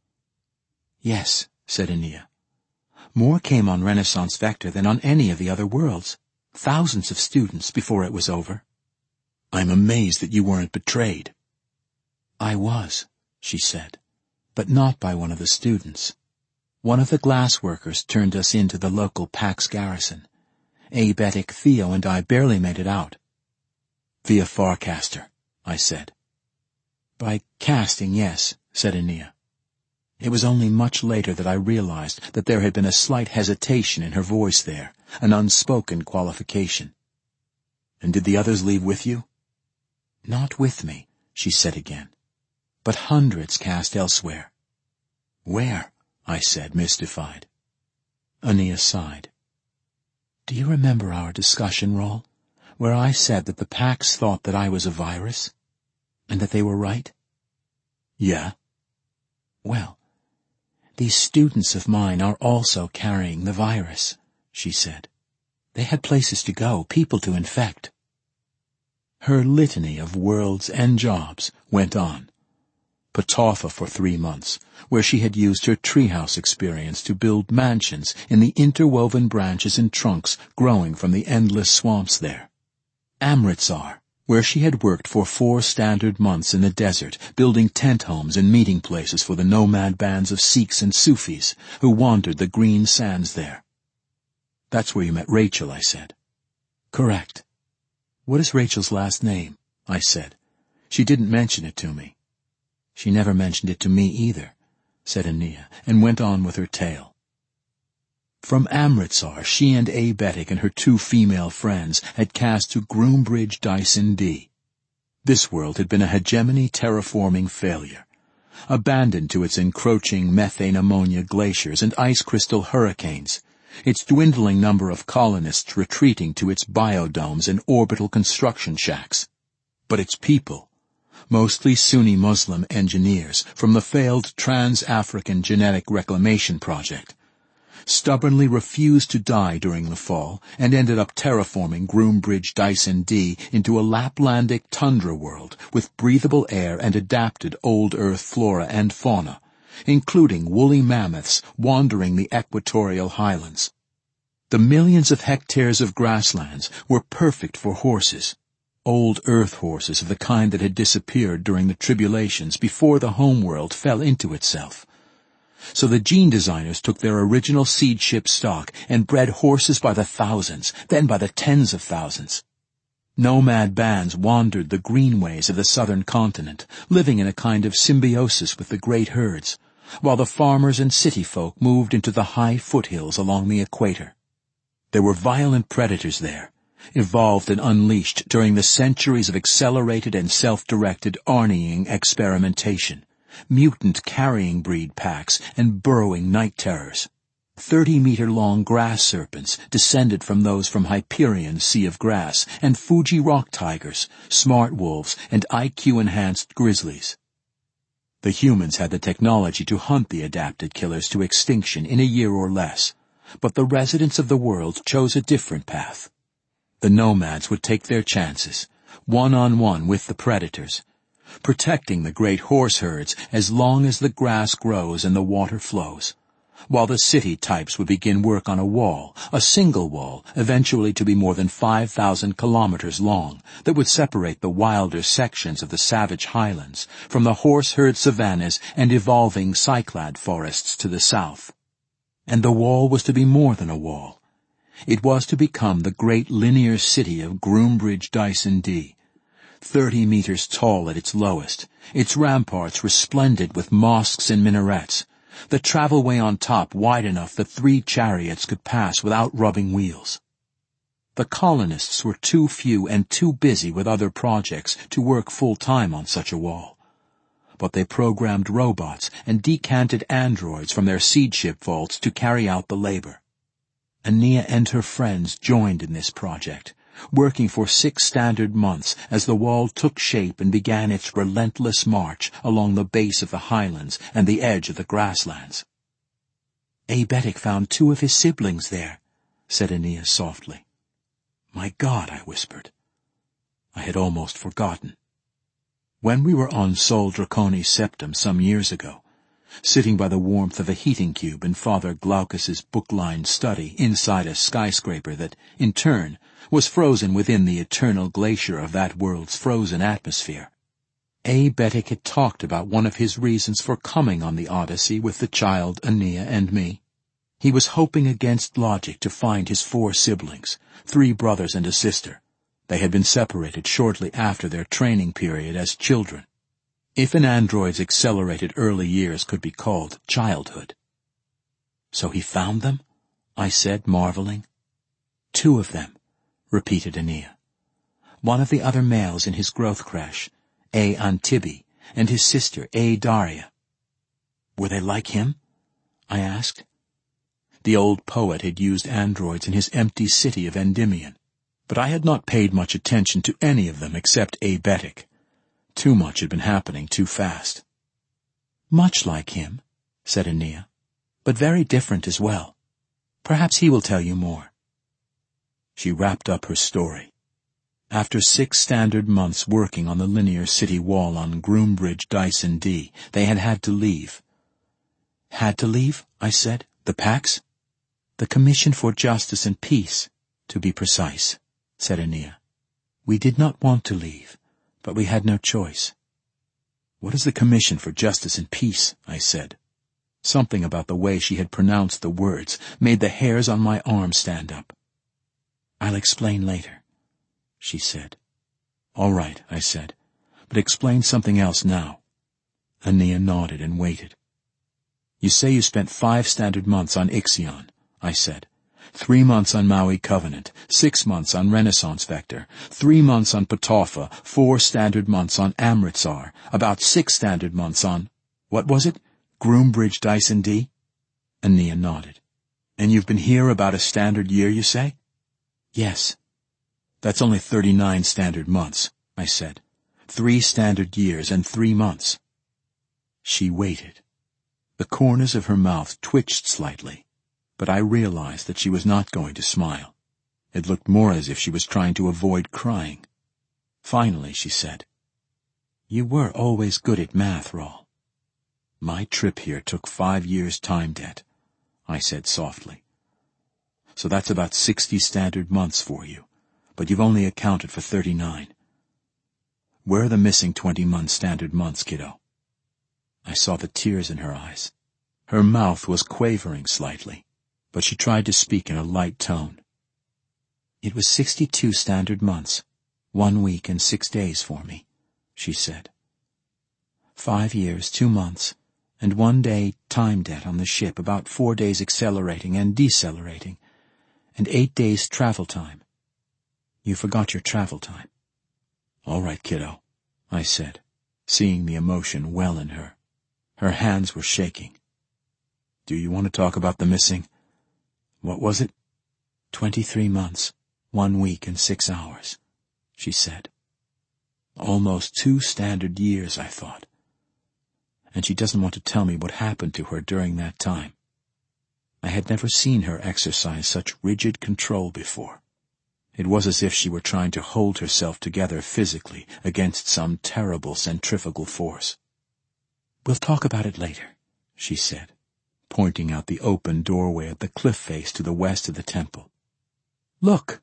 "Yes," said Aeneas. "More came on Renaissance Vector than on any of the other worlds. Thousands of students before it was over." "I'm amazed that you weren't betrayed." "I was," she said, "but not by one of the students. One of the glass workers turned us into the local Pax garrison. Aebetic, Theo, and I barely made it out." "Via Farcaster," I said. "By casting, yes," said Aeneas. It was only much later that I realized that there had been a slight hesitation in her voice there, an unspoken qualification. "And did the others leave with you?" "Not with me," she said again. "But hundreds cast elsewhere." "Where?" I said, mystified. Aeneas sighed. "Do you remember our discussion, Rawl, where I said that the Pax thought that I was a virus, and that they were right?" "Yeah." "Well, these students of mine are also carrying the virus," she said. "They had places to go, people to infect." Her litany of worlds and jobs went on. Ptolemy for 3 months, where she had used her treehouse experience to build mansions in the interwoven branches and trunks growing from the endless swamps there. Amritsar, where she had worked for 4 standard months in the desert, building tent homes and meeting places for the nomad bands of Sikhs and Sufis who wandered the green sands there. "That's where you met Rachel," I said. "Correct." "What is Rachel's last name?" I said. "She didn't mention it to me." "She never mentioned it to me either," said Aeneas, and went on with her tale. From Amritsar, she and Aebetic and her 2 female friends had cast to Groombridge Dyson D. This world had been a hegemony terraforming failure. Abandoned to its encroaching methane-ammonia glaciers and ice crystal hurricanes, its dwindling number of colonists retreating to its biodomes and orbital construction shacks. But its people, mostly Sunni Muslim engineers from the failed Trans-African Genetic Reclamation Project, stubbornly refused to die during the fall and ended up terraforming Groombridge Dyson D into a Laplandic tundra world with breathable air and adapted old Earth flora and fauna, including woolly mammoths wandering the equatorial highlands. The millions of hectares of grasslands were perfect for horses, old Earth horses of the kind that had disappeared during the tribulations before the homeworld fell into itself. So the gene designers took their original seed ship stock and bred horses by the thousands, then by the tens of thousands. Nomad bands wandered the greenways of the southern continent, living in a kind of symbiosis with the great herds, while the farmers and city folk moved into the high foothills along the equator. There were violent predators there, evolved and unleashed during the centuries of accelerated and self-directed Arneying experimentation, mutant carrying breed packs and burrowing night terrors. 30-meter-long grass serpents descended from those from Hyperion's Sea of Grass, and Fuji rock tigers, smart wolves, and IQ-enhanced grizzlies. The humans had the technology to hunt the adapted killers to extinction in a year or less, but the residents of the world chose a different path. The nomads would take their chances, one-on-one with the predators, protecting the great horse herds as long as the grass grows and the water flows, while the city types would begin work on a wall, a single wall, eventually to be more than 5,000 kilometers long, that would separate the wilder sections of the savage highlands from the horse herd savannas and evolving cyclad forests to the south. And the wall was to be more than a wall. It was to become the great linear city of Groombridge Dyson D, 30 meters tall at its lowest, its ramparts resplendent with mosques and minarets, the travelway on top wide enough that 3 chariots could pass without rubbing wheels. The colonists were too few and too busy with other projects to work full-time on such a wall. But they programmed robots and decanted androids from their seed ship vaults to carry out the labor. Aeneas and her friends joined in this project, working for 6 standard months as the wall took shape and began its relentless march along the base of the highlands and the edge of the grasslands. "Aebetic found 2 of his siblings there," said Aeneas softly. "My God," I whispered. I had almost forgotten. When we were on Sol Draconis Septum some years ago, sitting by the warmth of a heating cube in Father Glaucus's book-lined study inside a skyscraper that, in turn, was frozen within the eternal glacier of that world's frozen atmosphere, Aebetic had talked about one of his reasons for coming on the Odyssey with the child Aeneas and me. He was hoping against logic to find his 4 siblings, 3 brothers and a sister. They had been separated shortly after their training period as children, if an android's accelerated early years could be called childhood. "So he found them?" I said, marveling. "2 of them," repeated Aeneas. "One of the other males in his growth crash, A. Antibi, and his sister, A. Daria." "Were they like him?" I asked. The old poet had used androids in his empty city of Endymion, but I had not paid much attention to any of them except Aebetic. Too much had been happening too fast. "Much like him," said Aeneas, "but very different as well. Perhaps he will tell you more." She wrapped up her story. After 6 standard months working on the linear city wall on Groombridge Dyson D, they had to leave. Had to leave, I said. The Pax? The Commission for Justice and Peace, to be precise, said Aeneas. We did not want to leave, but we had no choice. What is the Commission for Justice and Peace? I said. Something about the way she had pronounced the words made the hairs on my arm stand up. I'll explain later, she said. All right, I said, but explain something else now. Aeneas nodded and waited. You say you spent 5 standard months on Ixion, I said. 3 months on Maui Covenant, 6 months on Renaissance Vector, 3 months on Ptolpha, 4 standard months on Amritsar, about 6 standard months on, what was it? Groombridge Dyson D? Aeneas nodded. And you've been here about a standard year, you say? Yes. That's only 39 standard months, I said. 3 standard years and 3 months. She waited. The corners of her mouth twitched slightly, but I realized that she was not going to smile. It looked more as if she was trying to avoid crying. Finally, she said, You were always good at math, Rawl. My trip here took 5 years' time debt, I said softly. So that's about 60 standard months for you, but you've only accounted for 39. Where are the missing 21 standard months, kiddo? I saw the tears in her eyes. Her mouth was quavering slightly, but she tried to speak in a light tone. It was 62 standard months, 1 week and 6 days for me, she said. 5 years, 2 months, and 1 day time debt on the ship, about 4 days accelerating and decelerating, and 8 days travel time. You forgot your travel time. All right, kiddo, I said, seeing the emotion well in her. Her hands were shaking. Do you want to talk about the missing? What was it? 23 months, 1 week and 6 hours, she said. Almost 2 standard years, I thought. And she doesn't want to tell me what happened to her during that time. I had never seen her exercise such rigid control before. It was as if she were trying to hold herself together physically against some terrible centrifugal force. We'll talk about it later, she said, pointing out the open doorway of the cliff face to the west of the temple. Look!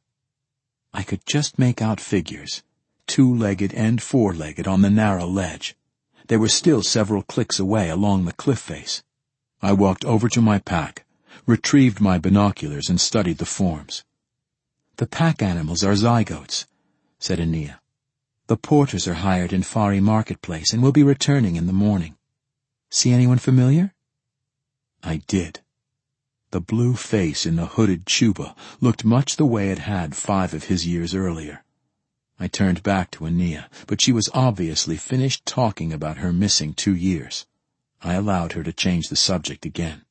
I could just make out figures, 2-legged and 4-legged on the narrow ledge. They were still several clicks away along the cliff face. I walked over to my pack, retrieved my binoculars and studied the forms. The pack animals are zygotes, said Aeneas. The porters are hired in Fari Marketplace and will be returning in the morning. See anyone familiar? I did. The blue face in the hooded chuba looked much the way it had 5 of his years earlier. I turned back to Aeneas, but she was obviously finished talking about her missing 2 years. I allowed her to change the subject again.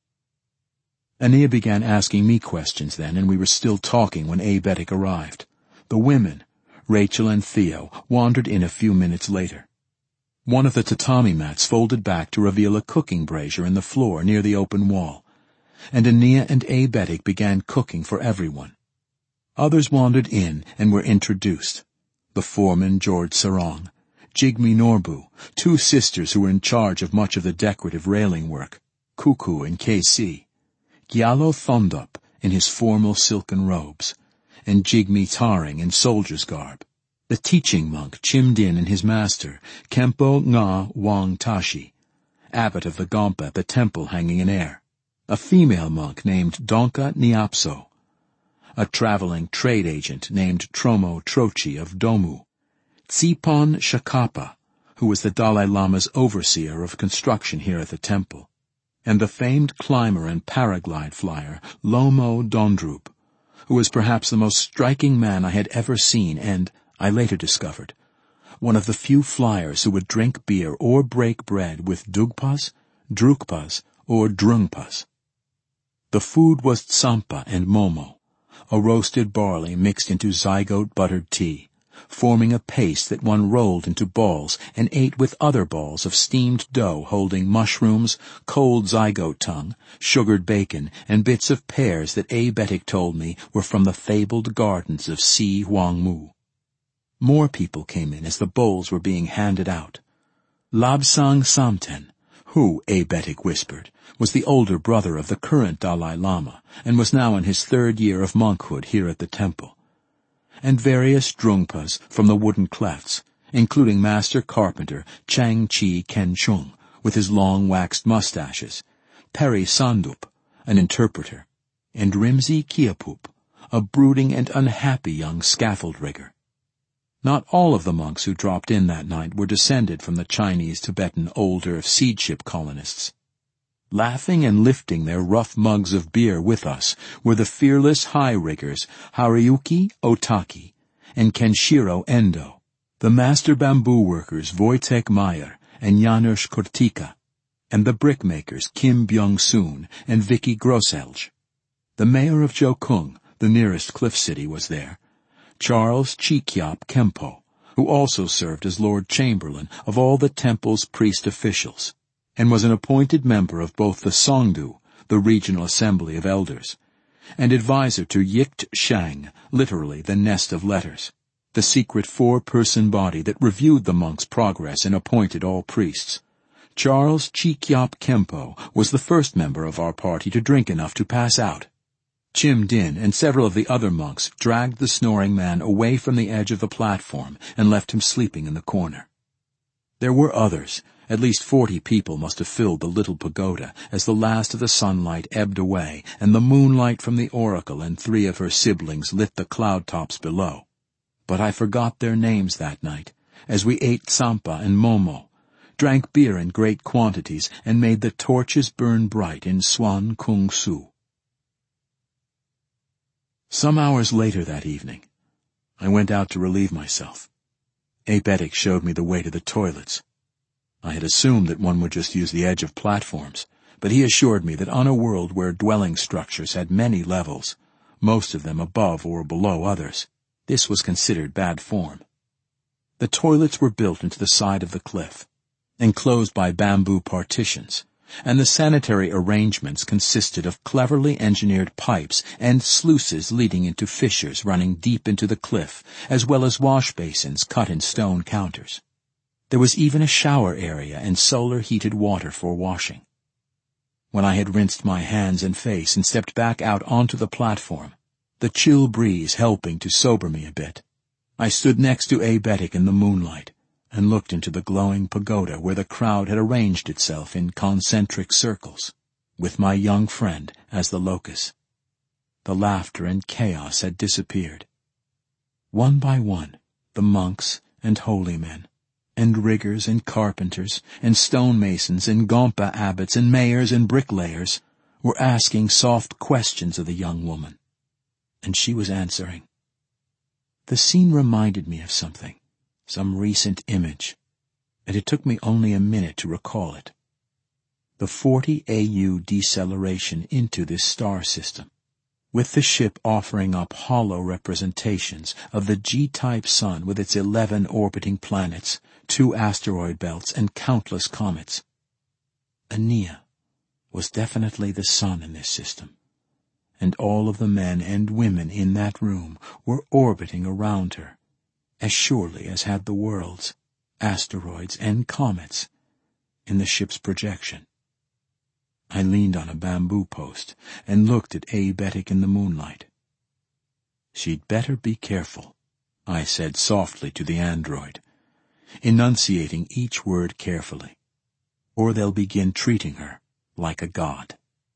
Aeneas began asking me questions then, and we were still talking when Aebetic arrived. The women, Rachel and Theo, wandered in a few minutes later. One of the tatami mats folded back to reveal a cooking brazier in the floor near the open wall, and Aeneas and Aebetic began cooking for everyone. Others wandered in and were introduced. The foreman, George Sarong, Jigme Norbu, 2 sisters who were in charge of much of the decorative railing work, Kuku and KC, Gyalo Thondup in his formal silken robes, and Jigme Taring in soldier's garb, the teaching monk Chimdin and his master, Kempo Nga Wang Tashi, abbot of the Gompa at the temple hanging in air, a female monk named Donka Nyapso, a traveling trade agent named Tromo Trochi of Domu, Tsipon Shakapa, who was the Dalai Lama's overseer of construction here at the temple, and the famed climber and paraglide flyer Lomo Dondrup, who was perhaps the most striking man I had ever seen and, I later discovered, one of the few flyers who would drink beer or break bread with dugpas, drukpas, or drungpas. The food was tsampa and momo, a roasted barley mixed into zygote buttered tea, forming a paste that one rolled into balls and ate with other balls of steamed dough holding mushrooms, cold zygote tongue, sugared bacon, and bits of pears that Aebetic told me were from the fabled gardens of Si Huangmu. More people came in as the bowls were being handed out. Labsang Samten, who, Abetic whispered, was the older brother of the current Dalai Lama and was now in his 3rd year of monkhood here at the temple. And various Drungpas from the wooden clefts, including Master Carpenter Chang Chi Kenchung, with his long waxed mustaches, Peri Sandup, an interpreter, and Rimzi Kiapup, a brooding and unhappy young scaffold-rigger. Not all of the monks who dropped in that night were descended from the Chinese-Tibetan Old Earth seed ship colonists. Laughing and lifting their rough mugs of beer with us were the fearless high-riggers Hariyuki Otaki and Kenshiro Endo, the master bamboo workers Wojtek Meyer and Janusz Kortika, and the brickmakers Kim Byung-soon and Vicky Grosselj. The mayor of Jokung, the nearest cliff city, was there, Charles Chikyap Kempo, who also served as Lord Chamberlain of all the temple's priest officials, and was an appointed member of both the Songdo, the regional assembly of elders, and advisor to Yikt Shang, literally the nest of letters, the secret 4-person body that reviewed the monks' progress and appointed all priests. Charles Chikyap Kempo was the first member of our party to drink enough to pass out. Chim Din and several of the other monks dragged the snoring man away from the edge of the platform and left him sleeping in the corner. There were others. At least 40 people must have filled the little pagoda as the last of the sunlight ebbed away and the moonlight from the oracle and 3 of her siblings lit the cloud tops below. But I forgot their names that night, as we ate tsampa and momo, drank beer in great quantities, and made the torches burn bright in Swan Kung Su. Some hours later that evening, I went out to relieve myself. Abetic showed me the way to the toilets. I had assumed that one would just use the edge of platforms, but he assured me that on a world where dwelling structures had many levels, most of them above or below others, this was considered bad form. The toilets were built into the side of the cliff, enclosed by bamboo partitions, and the sanitary arrangements consisted of cleverly engineered pipes and sluices leading into fissures running deep into the cliff, as well as wash basins cut in stone counters. There was even a shower area and solar-heated water for washing. When I had rinsed my hands and face and stepped back out onto the platform, the chill breeze helping to sober me a bit, I stood next to Abetic in the moonlight and looked into the glowing pagoda where the crowd had arranged itself in concentric circles, with my young friend as the locus. The laughter and chaos had disappeared. One by one, the monks and holy men, and riggers and carpenters, and stonemasons and gompa abbots and mayors and bricklayers were asking soft questions of the young woman, and she was answering. The scene reminded me of something, some recent image, and it took me only a minute to recall it. The 40 AU deceleration into this star system, with the ship offering up hollow representations of the G-type sun with its 11 orbiting planets, 2 asteroid belts, and countless comets. Aeneas was definitely the sun in this system, and all of the men and women in that room were orbiting around her, as surely as had the worlds, asteroids, and comets in the ship's projection. I leaned on a bamboo post and looked at Abetic in the moonlight. "She'd better be careful," I said softly to the android, enunciating each word carefully, "or they'll begin treating her like a god."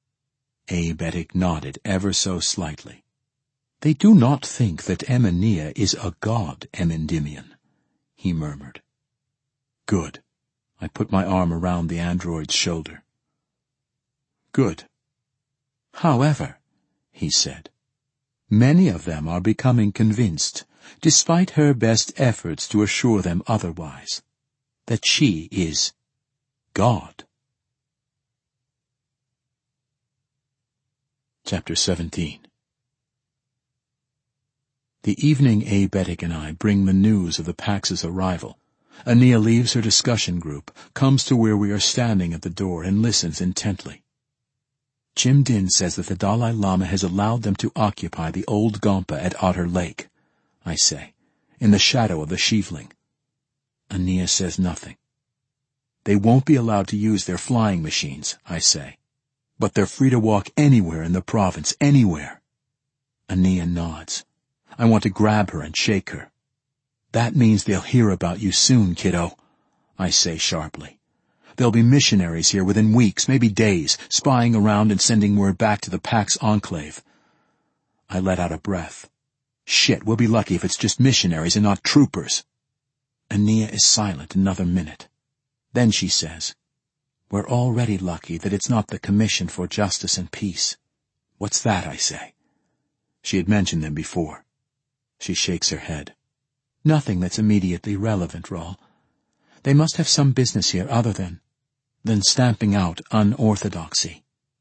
Abetic nodded ever so slightly. "They do not think that Eminea is a god, Emendymion," he murmured. "Good." I put my arm around the android's shoulder. "Good. However," he said, "many of them are becoming convinced, despite her best efforts to assure them otherwise, that she is God." Chapter 17. The evening Abetic and I bring the news of the Pax's arrival. Aeneas leaves her discussion group, comes to where we are standing at the door, and listens intently. Chim Din says that the Dalai Lama has allowed them to occupy the old Gompa at Otter Lake, I say, in the shadow of the Sheveling. Ania says nothing. They won't be allowed to use their flying machines, I say. But they're free to walk anywhere in the province, anywhere. Ania nods. I want to grab her and shake her. That means they'll hear about you soon, kiddo, I say sharply. There'll be missionaries here within weeks, maybe days, spying around and sending word back to the Pax Enclave. I let out a breath. Shit, we'll be lucky if it's just missionaries and not troopers. Ania is silent another minute. Then she says, We're already lucky that it's not the Commission for Justice and Peace. What's that, I say. She had mentioned them before. She shakes her head. Nothing that's immediately relevant, Rawl. They must have some business here other than stamping out unorthodoxy.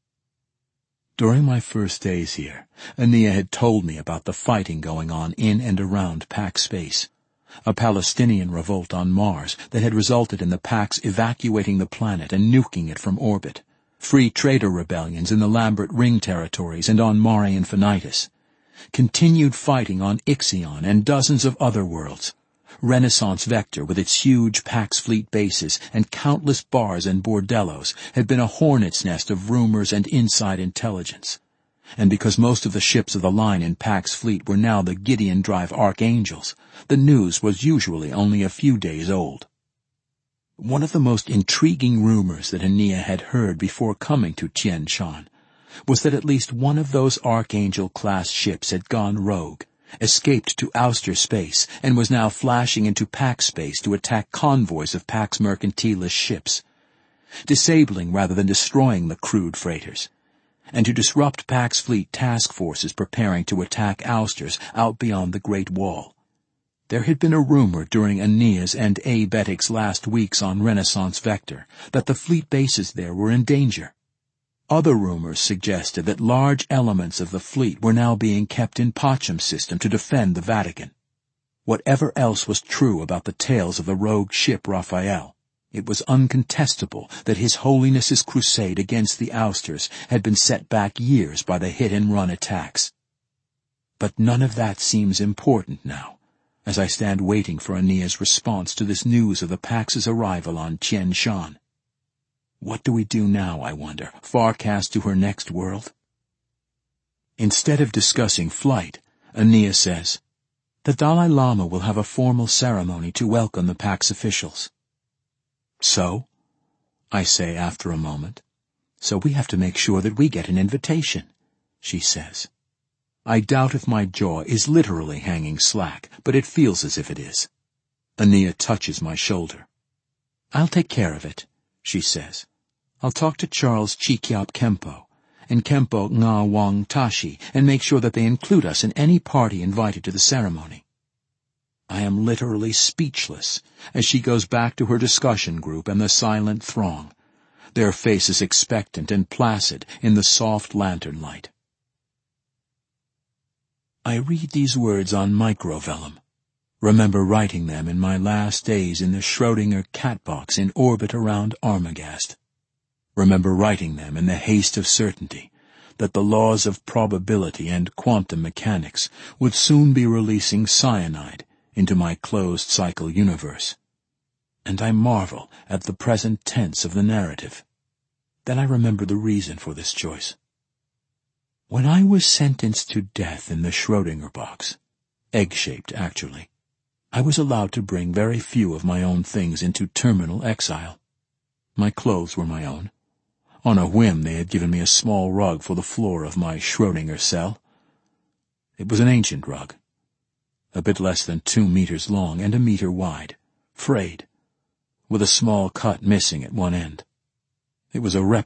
During my first days here, Ania had told me about the fighting going on in and around Pax Space. A Palestinian revolt on Mars that had resulted in the Pax evacuating the planet and nuking it from orbit. Free trader rebellions in the Lambert Ring territories and on Mare Infinitus. Continued fighting on Ixion and dozens of other worlds. Renaissance Vector, with its huge Pax fleet bases and countless bars and bordellos, had been a hornet's nest of rumors and inside intelligence. And because most of the ships of the line in Pax fleet were now the Gideon Drive Archangels, the news was usually only a few days old. One of the most intriguing rumors that Ania had heard before coming to Tien Shan was that at least one of those Archangel-class ships had gone rogue, escaped to ouster space, and was now flashing into Pax space to attack convoys of Pax Mercantilis ships, disabling rather than destroying the crude freighters, and to disrupt Pax fleet task forces preparing to attack ousters out beyond the Great Wall. There had been a rumor during Ania's and A. Betik's last weeks on Renaissance Vector that the fleet bases there were in danger. Other rumors suggested that large elements of the fleet were now being kept in Pacham's system to defend the Vatican. Whatever else was true about the tales of the rogue ship Raphael, it was uncontestable that His Holiness's crusade against the ousters had been set back years by the hit-and-run attacks. But none of that seems important now, as I stand waiting for Ania's response to this news of the Pax's arrival on Tien Shan. What do we do now, I wonder, farcast to her next world? Instead of discussing flight, Ania says, The Dalai Lama will have a formal ceremony to welcome the Pax officials. So? I say after a moment. So we have to make sure that we get an invitation, she says. I doubt if my jaw is literally hanging slack, but it feels as if it is. Ania touches my shoulder. I'll take care of it, she says. I'll talk to Charles Chikyap Kempo and Kempo Nga Wang Tashi and make sure that they include us in any party invited to the ceremony. I am literally speechless as she goes back to her discussion group and the silent throng, their faces expectant and placid in the soft lantern light. I read these words on microvellum, remember writing them in my last days in the Schrödinger cat box in orbit around Armagast. Remember writing them in the haste of certainty that the laws of probability and quantum mechanics would soon be releasing cyanide into my closed-cycle universe. And I marvel at the present tense of the narrative. Then I remember the reason for this choice. When I was sentenced to death in the Schrödinger box, egg-shaped actually, I was allowed to bring very few of my own things into terminal exile. My clothes were my own. On a whim they had given me a small rug for the floor of my Schrödinger cell. It was an ancient rug, a bit less than 2 meters long and 1 meter wide, frayed, with a small cut missing at one end. It was a